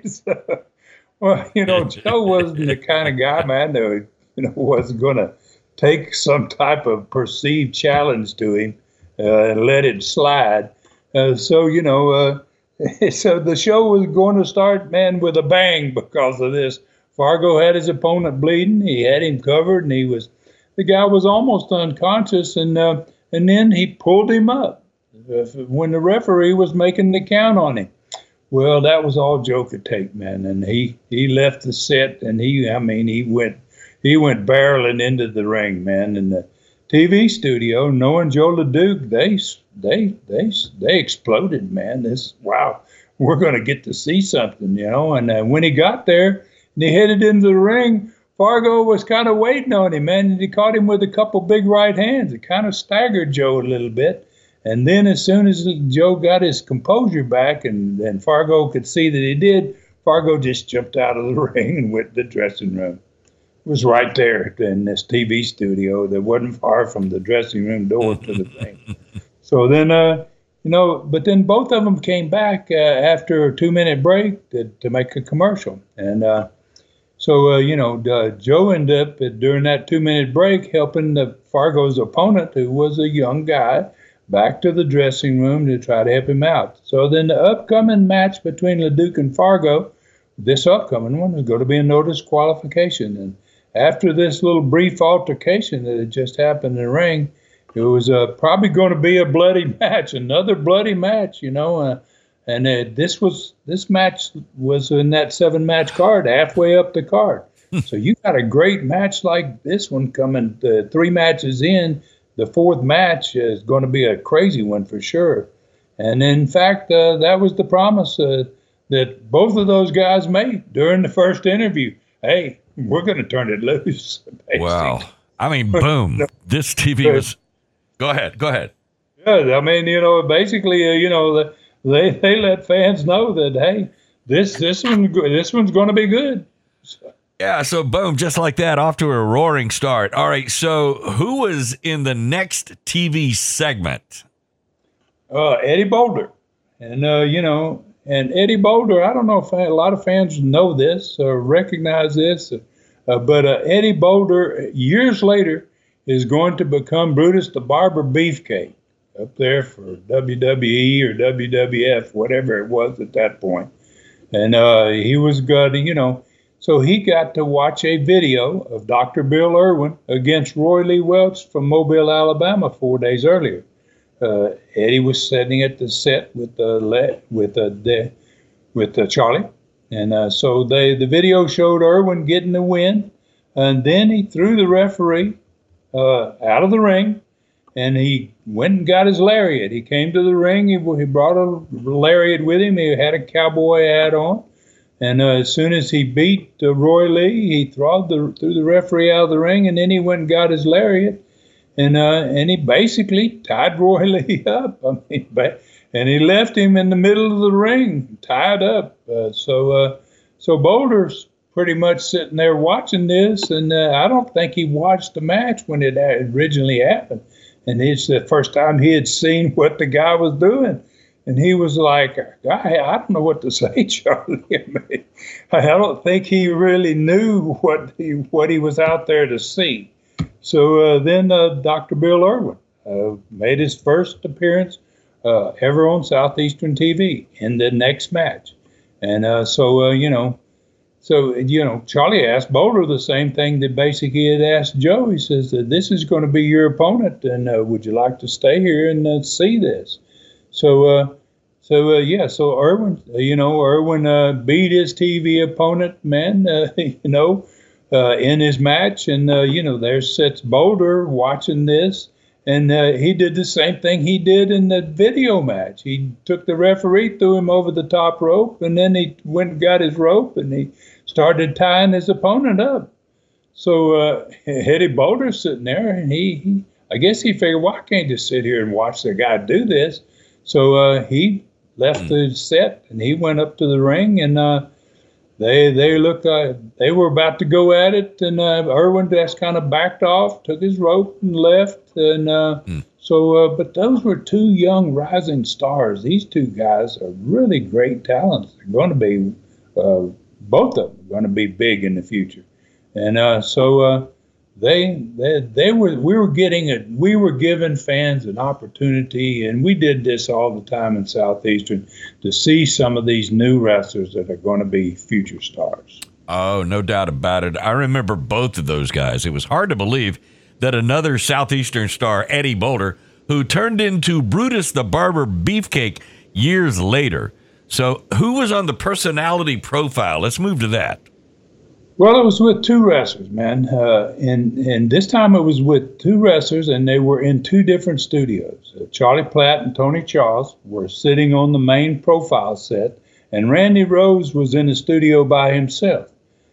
So, well, you know, Joe wasn't the kind of guy, man, that, you know, wasn't going to take some type of perceived challenge to him uh, and let it slide. Uh, so, you know, uh, so the show was going to start, man, with a bang because of this. Fargo had his opponent bleeding. He had him covered, and he was, the guy was almost unconscious, and uh, and then he pulled him up uh, when the referee was making the count on him. Well, that was all Joe could take, man, and he, he left the set, and he, I mean, he went he went barreling into the ring, man. In the T V studio, knowing Joe LeDuc, they they they they exploded, man. This wow, we're going to get to see something, you know. And uh, when he got there and he headed into the ring, Fargo was kind of waiting on him, man, and he caught him with a couple big right hands. It kind of staggered Joe a little bit. And then as soon as Joe got his composure back and, and Fargo could see that he did, Fargo just jumped out of the ring and went to the dressing room. It was right there in this T V studio that wasn't far from the dressing room door to the ring. So then, uh, you know, but then both of them came back uh, after a two-minute break to, to make a commercial. And uh, so, uh, you know, uh, Joe ended up uh, during that two-minute break helping the Fargo's opponent, who was a young guy, back to the dressing room to try to help him out. So then the upcoming match between LeDuc and Fargo, this upcoming one, is going to be a no disqualification. And after this little brief altercation that had just happened in the ring, it was uh, probably going to be a bloody match, another bloody match, you know. Uh, and uh, this was this match was in that seven-match card, halfway up the card. So you got a great match like this one coming uh, three matches in. The fourth match is going to be a crazy one for sure. And in fact, uh, that was the promise uh, that both of those guys made during the first interview. Hey, we're going to turn it loose. Basically.
Wow. I mean, boom. This T V was... Go ahead. Go ahead.
Yeah, I mean, you know, basically, uh, you know, they they let fans know that, hey, this this one this one's going to be good. So.
Yeah, so boom, just like that, off to a roaring start. All right, so who was in the next T V segment?
Uh, Eddie Boulder. And, uh, you know, and Eddie Boulder, I don't know if a lot of fans know this or recognize this, uh, but uh, Eddie Boulder, years later, is going to become Brutus the Barber Beefcake up there for W W E or W W F, whatever it was at that point. And uh, he was good, you know. So he got to watch a video of Doctor Bill Irwin against Roy Lee Welch from Mobile, Alabama, four days earlier. Uh, Eddie was sitting at the set with the uh, with uh, the with uh, Charlie, and uh, so they the video showed Irwin getting the win, and then he threw the referee uh, out of the ring, and he went and got his lariat. He came to the ring. He, he brought a lariat with him. He had a cowboy hat on. And uh, as soon as he beat uh, Roy Lee, he threw the, threw the referee out of the ring, and then he went and got his lariat, and uh, and he basically tied Roy Lee up. I mean, and he left him in the middle of the ring, tied up. Uh, so uh, so Boulder pretty much sitting there watching this, and uh, I don't think he watched the match when it originally happened. And it's the first time he had seen what the guy was doing. And he was like, I, I don't know what to say, Charlie. I don't think he really knew what he, what he was out there to see. So uh, then uh, Doctor Bill Irwin uh, made his first appearance uh, ever on Southeastern T V in the next match. And uh, so, uh, you know, so, you know, Charlie asked Boulder the same thing that basically he had asked Joe. He says, this is going to be your opponent, and uh, would you like to stay here and uh, see this? So, uh, so uh, yeah, so Irwin, uh, you know, Irwin uh, beat his T V opponent, man, uh, you know, uh, in his match. And, uh, you know, there sits Boulder watching this. And uh, he did the same thing he did in the video match. He took the referee, threw him over the top rope, and then he went and got his rope, and he started tying his opponent up. So uh, Eddie Boulder's sitting there, and he, he, I guess he figured, well, I can't just sit here and watch the guy do this. So uh, he left the set, and he went up to the ring, and uh, they they looked, uh, they were about to go at it, and uh, Irwin just kind of backed off, took his rope, and left. And uh, mm. so, uh, but those were two young rising stars. These two guys are really great talents. They're going to be, uh, both of them are going to be big in the future. And uh, so uh, they, they, they were, we were getting a, we were giving fans an opportunity, and we did this all the time in Southeastern, to see some of these new wrestlers that are going to be future stars.
Oh, no doubt about it. I remember both of those guys. It was hard to believe that another Southeastern star, Eddie Boulder, who turned into Brutus the Barber Beefcake years later. So who was on the personality profile? Let's move to that.
Well, it was with two wrestlers, man. Uh, and, and this time it was with two wrestlers, and they were in two different studios. Uh, Charlie Platt and Tony Charles were sitting on the main profile set, and Randy Rose was in the studio by himself.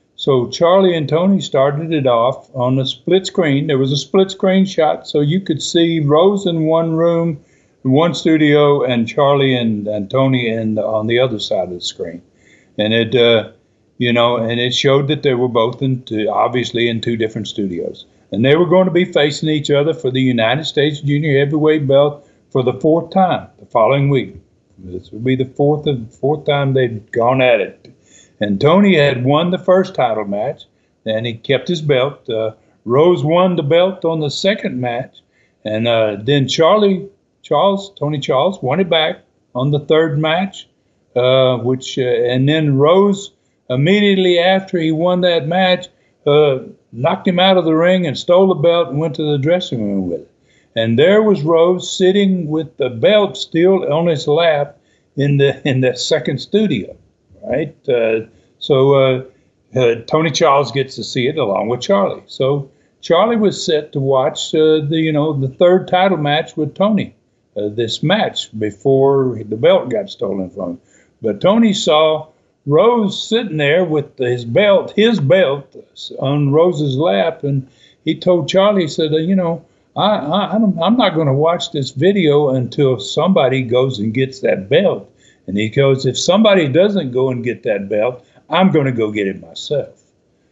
So Charlie and Tony started it off on a split screen. There was a split screen shot, so you could see Rose in one room, in one studio, and Charlie and, and Tony in the, on the other side of the screen. And it, uh, you know, and it showed that they were both in two, obviously in two different studios. And they were going to be facing each other for the United States Junior Heavyweight belt for the fourth time the following week. This would be the fourth of, fourth time they'd gone at it. And Tony had won the first title match, and he kept his belt. Uh, Rose won the belt on the second match, and uh, then Charlie Charles, Tony Charles, won it back on the third match, uh, which uh, and then Rose immediately after he won that match uh, knocked him out of the ring and stole the belt and went to the dressing room with it. And there was Rose sitting with the belt still on his lap in the in the second studio. Right, uh, so uh, uh, Tony Charles gets to see it along with Charlie. So Charlie was set to watch uh, the you know the third title match with Tony, uh, this match before the belt got stolen from him. But Tony saw Rose sitting there with his belt, his belt on Rose's lap, and he told Charlie, he said, uh, you know, I, I I'm not going to watch this video until somebody goes and gets that belt. And he goes, if somebody doesn't go and get that belt, I'm going to go get it myself.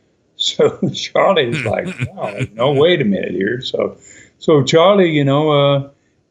So Charlie's like, wow, no, wait a minute here. So, so Charlie, you know, uh,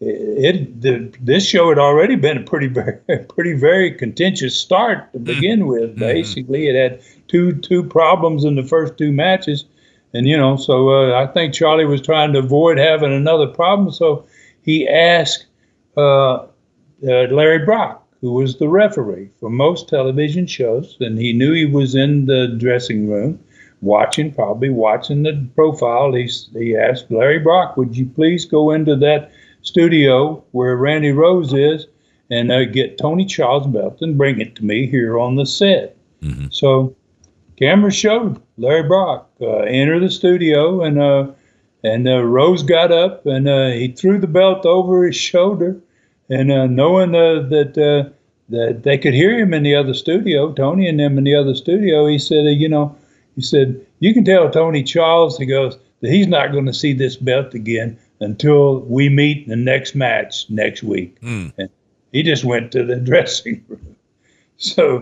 it the, this show had already been a pretty, very, pretty, very contentious start to begin with. Basically, it had two two problems in the first two matches, and you know, so uh, I think Charlie was trying to avoid having another problem. So he asked uh, uh, Larry Brock, who was the referee for most television shows, and he knew he was in the dressing room watching, probably watching the profile. He, he asked Larry Brock, would you please go into that studio where Randy Rose is and uh, get Tony Charles' belt and bring it to me here on the set. Mm-hmm. So camera showed Larry Brock uh, enter the studio, and uh, and uh, Rose got up, and uh, he threw the belt over his shoulder. And uh, knowing uh, that uh, that they could hear him in the other studio, Tony and them in the other studio, he said, uh, you know, he said, you can tell Tony Charles, he goes, that he's not going to see this belt again until we meet in the next match next week. Mm. And he just went to the dressing room. So,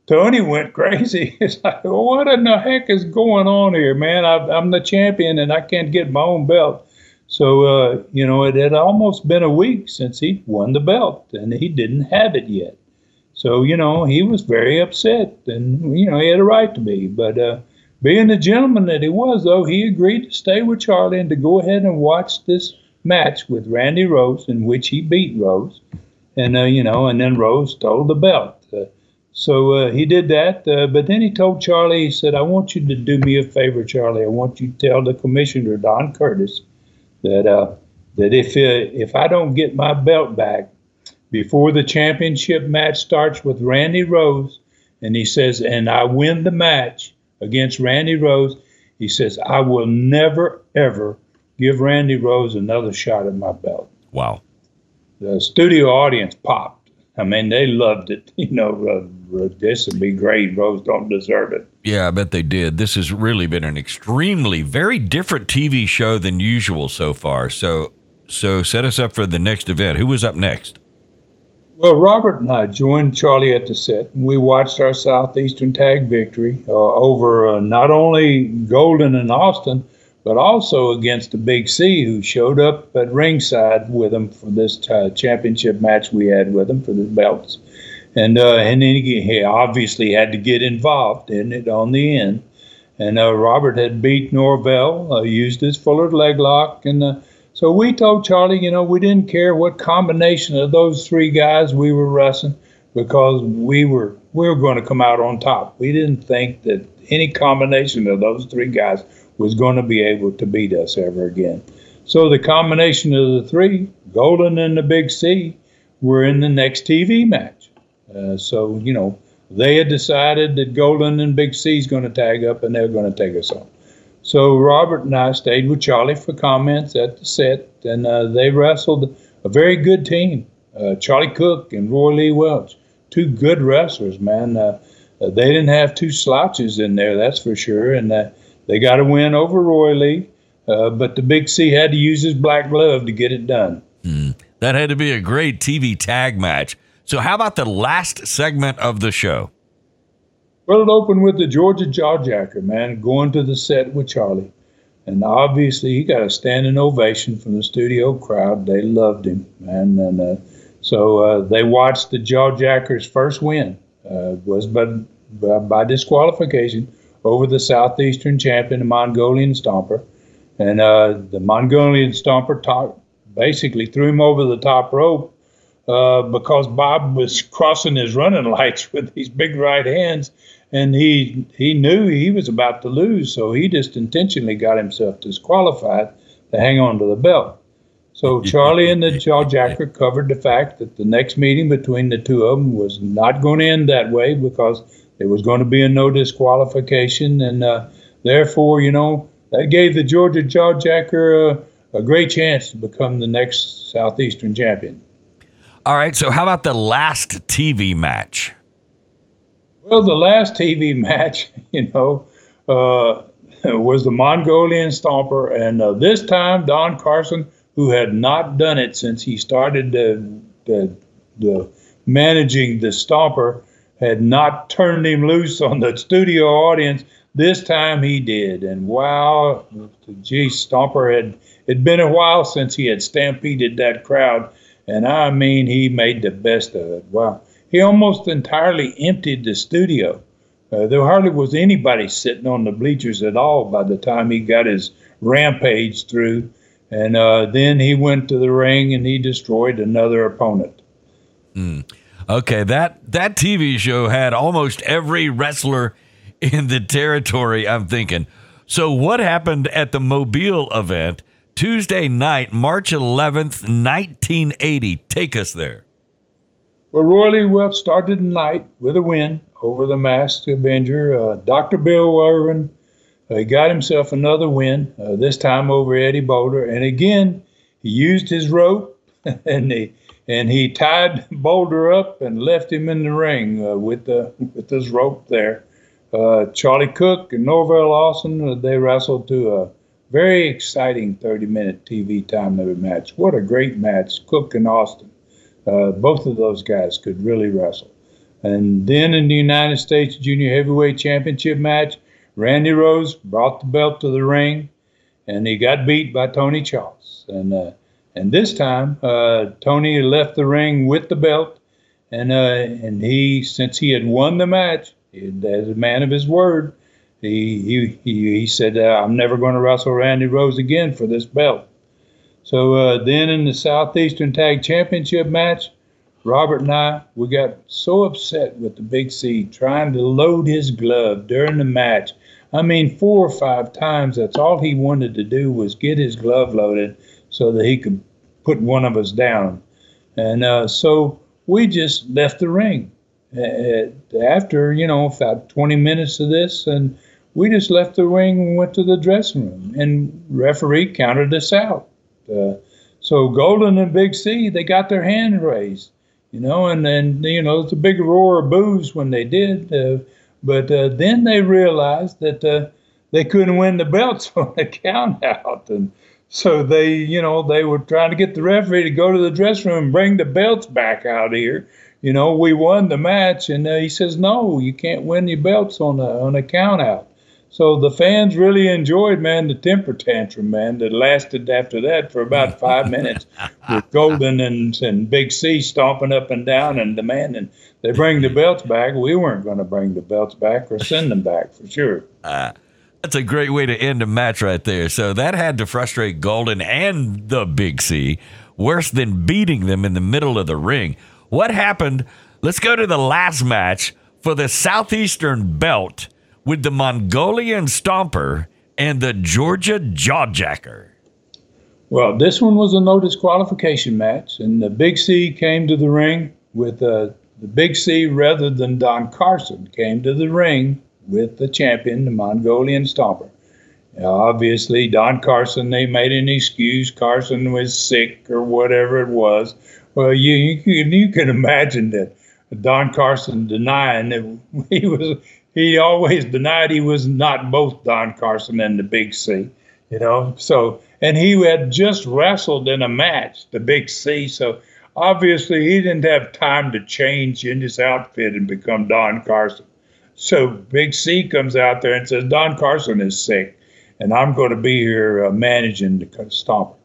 Tony went crazy. It's like, what in the heck is going on here, man? I, I'm the champion and I can't get my own belt. So, uh, you know, it had almost been a week since he won the belt, and he didn't have it yet. So, you know, he was very upset, and, you know, he had a right to be. But uh, being the gentleman that he was, though, he agreed to stay with Charlie and to go ahead and watch this match with Randy Rose, in which he beat Rose. And, uh, you know, and then Rose stole the belt. Uh, so uh, he did that. Uh, but then he told Charlie, he said, I want you to do me a favor, Charlie. I want you to tell the commissioner, Don Curtis, that uh, that if uh, if I don't get my belt back before the championship match starts with Randy Rose, and he says, and I win the match against Randy Rose, he says, I will never, ever give Randy Rose another shot at my belt.
Wow.
The studio audience popped. I mean, they loved it. You know, uh, this would be great. Rose don't deserve it.
Yeah, I bet they did. This has really been an extremely, very different T V show than usual so far. So, so set us up for the next event. Who was up next?
Well, Robert and I joined Charlie at the set. We watched our Southeastern Tag victory uh, over uh, not only Golden and Austin, but also against the Big C, who showed up at ringside with him for this uh, championship match we had with him for the belts. And uh, and then he, he obviously had to get involved in it on the end. And uh, Robert had beat Norvell, uh, used his Fuller leg lock. And uh, so we told Charlie, you know, we didn't care what combination of those three guys we were wrestling, because we were we were going to come out on top. We didn't think that any combination of those three guys was going to be able to beat us ever again. So the combination of the three, Golden and the Big C, were in the next T V match. Uh, so, you know, they had decided that Golden and Big C is going to tag up and they're going to take us on. So Robert and I stayed with Charlie for comments at the set, and uh, they wrestled a very good team. Uh, Charlie Cook and Roy Lee Welch, two good wrestlers, man. Uh, uh, they didn't have two slouches in there, that's for sure. And uh, they got a win over Roy Lee, uh, but the Big C had to use his black glove to get it done.
Mm, that had to be a great T V tag match. So how about the last segment of the show?
Well, it opened with the Georgia Jawjacker, man, going to the set with Charlie. And obviously he got a standing ovation from the studio crowd. They loved him, man. And uh, so uh, they watched the Jawjacker's first win, uh, was by, by, by disqualification over the Southeastern champion, the Mongolian Stomper. And uh, the Mongolian Stomper top, basically threw him over the top rope uh, because Bob was crossing his running lights with these big right hands. And he he knew he was about to lose, so he just intentionally got himself disqualified to hang on to the belt. So Charlie and the Jawjacker covered the fact that the next meeting between the two of them was not going to end that way, because there was going to be a no disqualification, and uh, therefore, you know, that gave the Georgia Jawjacker uh, a great chance to become the next Southeastern champion.
All right, so how about the last T V match?
Well, the last T V match, you know, uh, was the Mongolian Stomper, and uh, this time Don Carson, who had not done it since he started the, the, the managing the Stomper, had not turned him loose on the studio audience. This time he did, and wow, gee, Stomper had it'd been a while since he had stampeded that crowd, and I mean, he made the best of it. Wow. He almost entirely emptied the studio. Uh, there hardly was anybody sitting on the bleachers at all by the time he got his rampage through. And uh, then he went to the ring and he destroyed another opponent.
Mm. Okay, that, that T V show had almost every wrestler in the territory, I'm thinking. So what happened at the Mobile event Tuesday night, March eleventh, nineteen eighty? Take us there.
Well, Roy Lee Welch started the night with a win over the Masked Avenger. Uh, Doctor Bill Irwin, uh, he got himself another win, uh, this time over Eddie Boulder. And again, he used his rope and he and he tied Boulder up and left him in the ring uh, with the with his rope there. Uh, Charlie Cook and Norvell Lawson, uh, they wrestled to a very exciting thirty-minute T V time limit match. What a great match, Cook and Austin. Uh, both of those guys could really wrestle. And then in the United States Junior Heavyweight Championship match, Randy Rose brought the belt to the ring, and he got beat by Tony Charles. And uh, and this time, uh, Tony left the ring with the belt, and uh, and he, since he had won the match, he, as a man of his word, he he he, he said, uh, "I'm never going to wrestle Randy Rose again for this belt." So uh, then in the Southeastern Tag Championship match, Robert and I, we got so upset with the Big C trying to load his glove during the match. I mean, four or five times, that's all he wanted to do was get his glove loaded so that he could put one of us down. And uh, so we just left the ring. Uh, after, you know, about twenty minutes of this, and we just left the ring and went to the dressing room. And referee counted us out. Uh, so Golden and Big C, they got their hand raised. You know, and then, you know, it's a big roar of boos when they did. Uh, but uh, then they realized that uh, they couldn't win the belts on the count out. And so they, you know, they were trying to get the referee to go to the dressing room and bring the belts back out here. You know, we won the match. And uh, he says, no, you can't win your belts on a, on a count out. So the fans really enjoyed, man, the temper tantrum, man, that lasted after that for about five minutes with Golden and, and Big C stomping up and down and demanding they bring the belts back. We weren't going to bring the belts back or send them back for sure.
Uh, that's a great way to end a match right there. So that had to frustrate Golden and the Big C, worse than beating them in the middle of the ring. What happened? Let's go to the last match for the Southeastern belt with the Mongolian Stomper and the Georgia Jawjacker.
Well, this one was a no disqualification match, and the Big C came to the ring with uh, the Big C rather than Don Carson came to the ring with the champion, the Mongolian Stomper. Now, obviously, Don Carson, they made an excuse. Carson was sick or whatever it was. Well, you you can, you can imagine that Don Carson denying that he was. He always denied he was not both Don Carson and the Big C, you know. So, and he had just wrestled in a match, the Big C. So obviously he didn't have time to change in his outfit and become Don Carson. So Big C comes out there and says, Don Carson is sick, and I'm going to be here uh, managing the Stomper.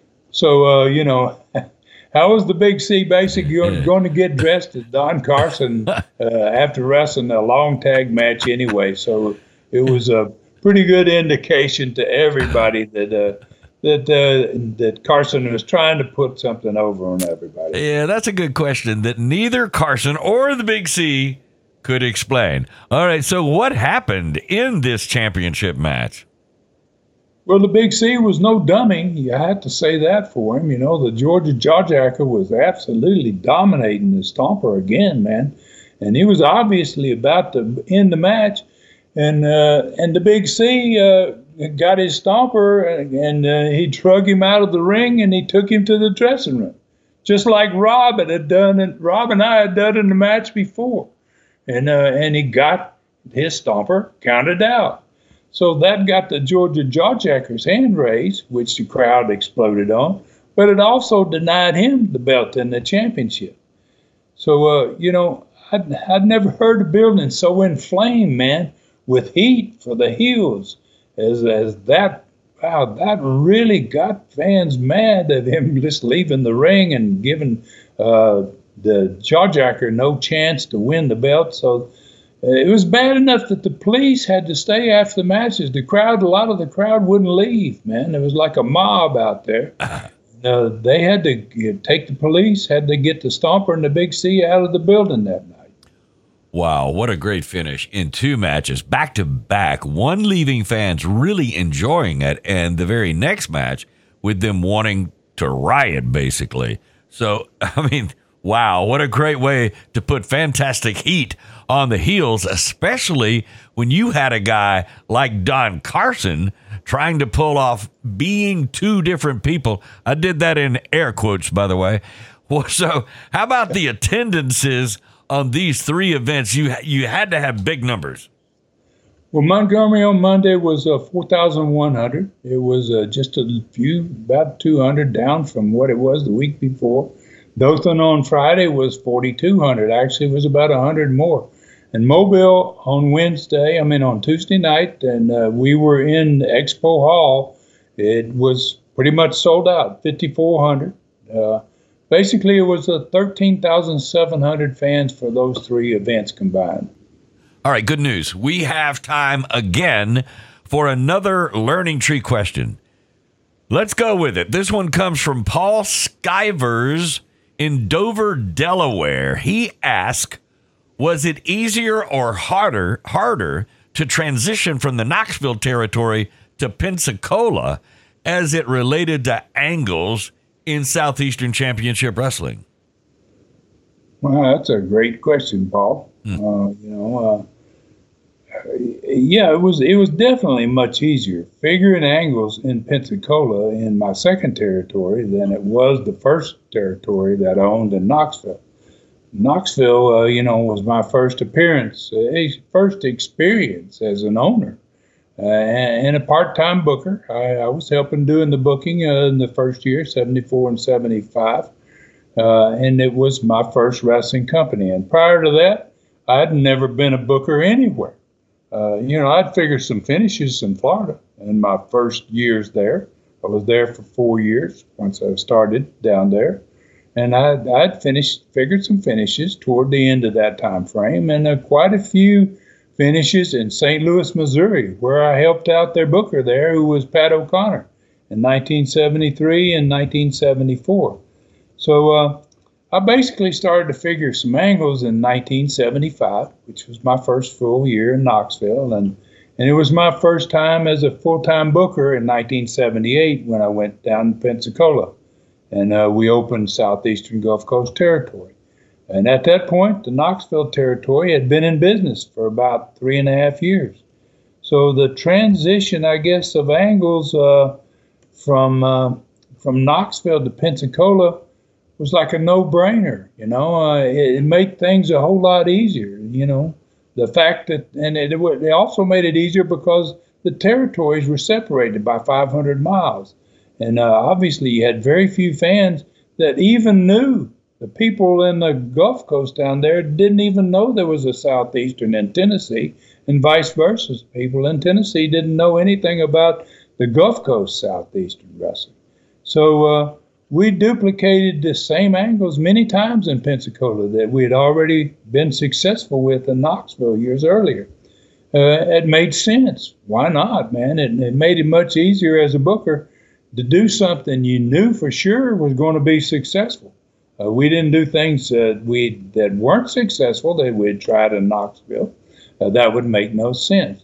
So, uh, you know, how was the Big C basically going to get dressed as Don Carson uh, after wrestling a long tag match anyway? So it was a pretty good indication to everybody that uh, that uh, that Carson was trying to put something over on everybody.
Yeah, that's a good question that neither Carson or the Big C could explain. All right, so what happened in this championship match?
Well, the Big C was no dummy. You had to say that for him. You know, the Georgia Jawjacker was absolutely dominating the Stomper again, man. And he was obviously about to end the match. And uh, and the Big C uh, got his Stomper, and, and uh, he drug him out of the ring, and he took him to the dressing room, just like Rob had done. And Rob and I had done in the match before. And uh, and he got his Stomper counted out. So that got the Georgia Jawjacker's hand raised, which the crowd exploded on, but it also denied him the belt and the championship. So, uh, you know, I'd, I'd never heard a building so inflamed, man, with heat for the heels as, as that. Wow, that really got fans mad at him just leaving the ring and giving uh, the Jawjacker no chance to win the belt. So it was bad enough that the police had to stay after the matches. The crowd, a lot of the crowd wouldn't leave, man. It was like a mob out there. Uh, they had to get, take the police, had to get the Stomper and the Big C out of the building that night.
Wow, what a great finish in two matches, back to back. One leaving fans really enjoying it, and the very next match with them wanting to riot, basically. So, I mean, wow, what a great way to put fantastic heat on the heels, especially when you had a guy like Don Carson trying to pull off being two different people. I did that in air quotes, by the way. Well, so how about the attendances on these three events? You you had to have big numbers.
Well, Montgomery on Monday was uh, four thousand one hundred. It was uh, just a few, about two hundred down from what it was the week before. Dothan on Friday was forty-two hundred. Actually, it was about one hundred more. And Mobile on Wednesday, I mean on Tuesday night, and uh, we were in Expo Hall. It was pretty much sold out, fifty-four hundred. Uh, basically, it was uh, thirteen thousand seven hundred fans for those three events combined.
All right, good news. We have time again for another Learning Tree question. Let's go with it. This one comes from Paul Skivers in Dover, Delaware. He asked, was it easier or harder harder to transition from the Knoxville territory to Pensacola as it related to angles in Southeastern Championship Wrestling?
Well, that's a great question, Paul. Mm. Uh, you know, uh, yeah, it was it was definitely much easier figuring angles in Pensacola in my second territory than it was the first territory that I owned in Knoxville. Knoxville, uh, you know, was my first appearance, uh, first experience as an owner uh, and, and a part-time booker. I, I was helping doing the booking uh, in the first year, seventy-four and seventy-five, uh, and it was my first wrestling company. And prior to that, I'd never been a booker anywhere. Uh, you know, I'd figured some finishes in Florida in my first years there. I was there for four years once I started down there. And I, I'd finished, figured some finishes toward the end of that time frame, and uh, quite a few finishes in Saint Louis, Missouri, where I helped out their booker there, who was Pat O'Connor, in nineteen seventy-three and nineteen seventy-four. So uh, I basically started to figure some angles in nineteen seventy-five, which was my first full year in Knoxville, and and it was my first time as a full-time booker in nineteen seventy-eight when I went down to Pensacola. And uh, we opened Southeastern Gulf Coast Territory. And at that point, the Knoxville Territory had been in business for about three and a half years. So the transition, I guess, of angles uh, from uh, from Knoxville to Pensacola was like a no-brainer. You know, uh, it, it made things a whole lot easier. You know, the fact that, and it, it also made it easier because the territories were separated by five hundred miles. And uh, obviously, you had very few fans that even knew. The people in the Gulf Coast down there didn't even know there was a Southeastern in Tennessee, and vice versa. People in Tennessee didn't know anything about the Gulf Coast Southeastern wrestling. So uh, we duplicated the same angles many times in Pensacola that we had already been successful with in Knoxville years earlier. Uh, it made sense. Why not, man? It, it made it much easier as a booker to do something you knew for sure was going to be successful. Uh, we didn't do things uh, we that weren't successful that we'd tried in Knoxville. Uh, that would make no sense.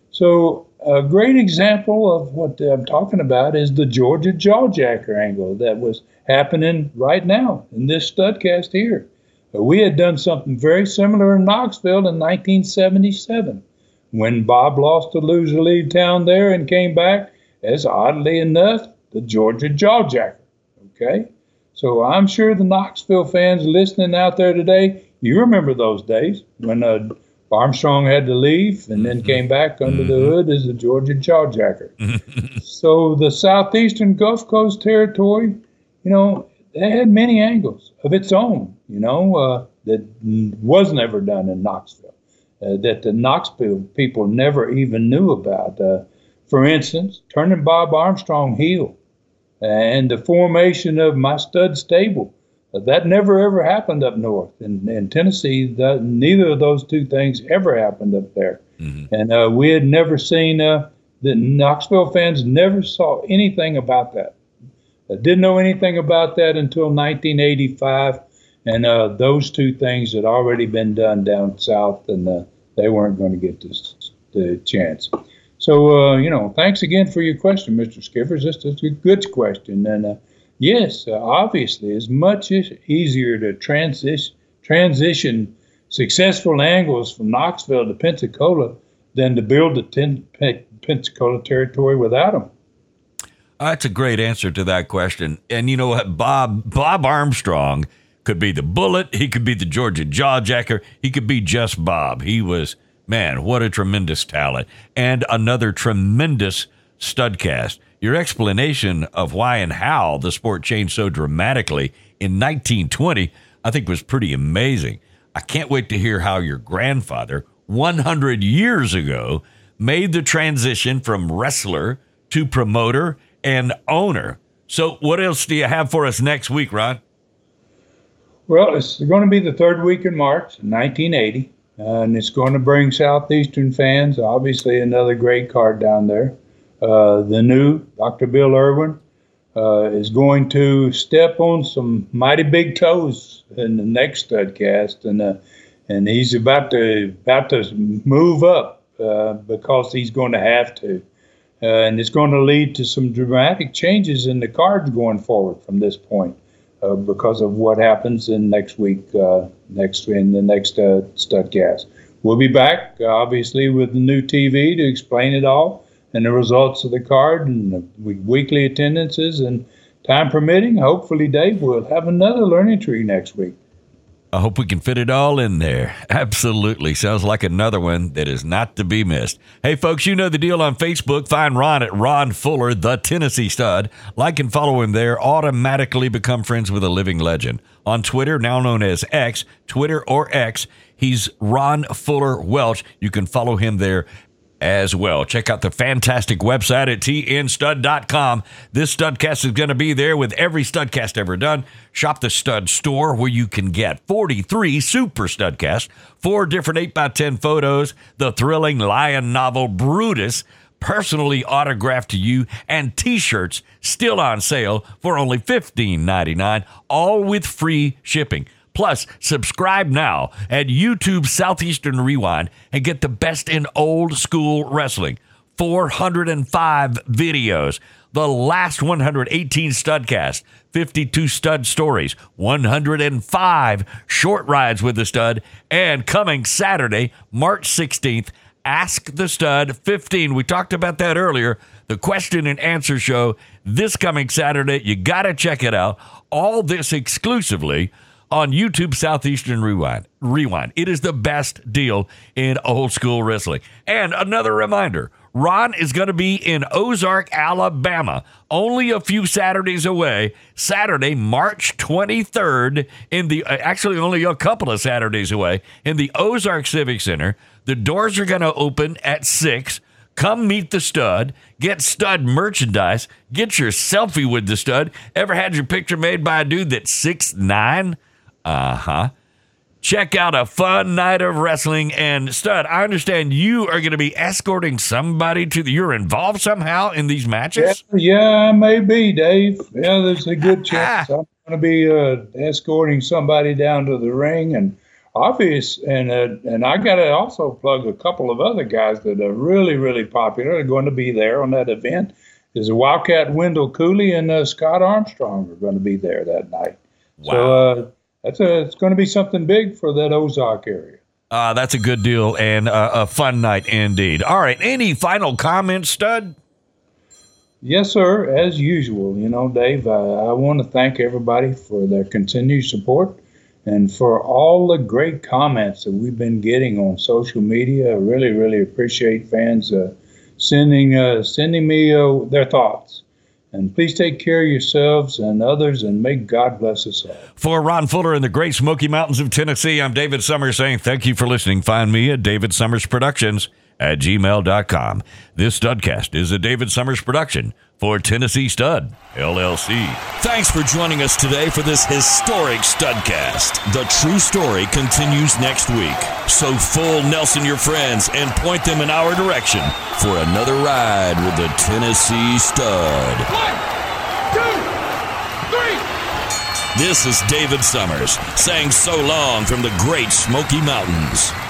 So a great example of what I'm talking about is the Georgia Jawjacker angle that was happening right now in this studcast here. Uh, we had done something very similar in Knoxville in nineteen seventy-seven when Bob lost to Loser League Town there and came back as, oddly enough, the Georgia Jawjacker, okay? So I'm sure the Knoxville fans listening out there today, you remember those days when uh, Armstrong had to leave and then came back under the hood as the Georgia Jawjacker. So the Southeastern Gulf Coast Territory, you know, they had many angles of its own, you know, uh, that was never done in Knoxville, uh, that the Knoxville people never even knew about. Uh, for instance, turning Bob Armstrong heel. And the formation of my stud stable, uh, that never ever happened up north. In, in Tennessee, that, neither of those two things ever happened up there. Mm-hmm. And uh, we had never seen, uh, the Knoxville fans never saw anything about that. I didn't know anything about that until nineteen eighty-five. And uh, those two things had already been done down south, and uh, they weren't going to get this, the chance. So, uh, you know, thanks again for your question, Mister Skivers. This is a good question. And uh, yes, uh, obviously, it's much easier to transition transition successful angles from Knoxville to Pensacola than to build the ten, Pensacola territory without them.
That's a great answer to that question. And you know what? Bob, Bob Armstrong could be the Bullet. He could be the Georgia Jawjacker. He could be just Bob. He was... Man, what a tremendous talent. And another tremendous studcast. Your explanation of why and how the sport changed so dramatically in nineteen twenty, I think was pretty amazing. I can't wait to hear how your grandfather, one hundred years ago, made the transition from wrestler to promoter and owner. So what else do you have for us next week, Ron?
Well, it's going to be the third week in March, nineteen eighty, uh, and it's going to bring Southeastern fans, obviously another great card down there. Uh, the new Doctor Bill Irwin uh, is going to step on some mighty big toes in the next Studcast, and uh, and he's about to about to move up uh, because he's going to have to, uh, and it's going to lead to some dramatic changes in the cards going forward from this point uh, because of what happens in next week, uh, next in the next uh, Studcast. We'll be back, uh, obviously, with the new T V to explain it all and the results of the card and the weekly attendances, and time permitting, hopefully, Dave, we'll have another learning tree next week.
I hope we can fit it all in there. Absolutely. Sounds like another one that is not to be missed. Hey, folks, you know the deal on Facebook. Find Ron at Ron Fuller, the Tennessee Stud. Like and follow him there. Automatically become friends with a living legend. On Twitter, now known as X, Twitter or X, he's Ron Fuller Welch. You can follow him there as well. Check out the fantastic website at T N stud dot com. This Studcast is going to be there with every Studcast ever done. Shop the Stud Store, where you can get forty-three Super Studcasts, four different eight by ten photos, the thrilling Lion novel Brutus, personally autographed to you, and T-shirts still on sale for only fifteen ninety-nine, all with free shipping. Plus, subscribe now at YouTube Southeastern Rewind and get the best in old school wrestling. four hundred five videos, the last one hundred eighteen Studcasts, fifty-two Stud Stories, one hundred five Short Rides with the Stud, and coming Saturday, March sixteenth, Ask the Stud fifteen. We talked about that earlier. The question and answer show this coming Saturday. You got to check it out. All this exclusively on YouTube Southeastern Rewind. Rewind. It is the best deal in old school wrestling. And another reminder, Ron is going to be in Ozark, Alabama, only a few Saturdays away. Saturday, March twenty-third, in the actually only a couple of Saturdays away, in the Ozark Civic Center. The doors are going to open at six. Come meet the Stud, get Stud merchandise, get your selfie with the Stud. Ever had your picture made by a dude that's six nine? Uh-huh. Check out a fun night of wrestling. And Stud, I understand you are going to be escorting somebody to the, you're involved somehow in these matches?
Yeah, yeah, I may be, Dave. Yeah, there's a good chance I'm going to be uh, escorting somebody down to the ring. And obvious, and uh, and I got to also plug a couple of other guys that are really, really popular. They're going to be there on that event. There's a Wildcat Wendell Cooley and uh, Scott Armstrong are going to be there that night.
Wow.
So uh, that's a, it's going to be something big for that Ozark area.
Uh, that's a good deal and uh, a fun night indeed. All right, any final comments, Stud?
Yes, sir. As usual, you know, Dave, I, I want to thank everybody for their continued support. And for all the great comments that we've been getting on social media, I really, really appreciate fans uh, sending uh, sending me uh, their thoughts. And please take care of yourselves and others, and may God bless us all.
For Ron Fuller in the Great Smoky Mountains of Tennessee, I'm David Summers saying thank you for listening. Find me at David Summers Productions at gmail dot com. This Studcast is a David Summers production for Tennessee Stud, L L C.
Thanks for joining us today for this historic Studcast. The true story continues next week. So full Nelson your friends and point them in our direction for another ride with the Tennessee Stud.
One, two, three.
This is David Summers saying so long from the Great Smoky Mountains.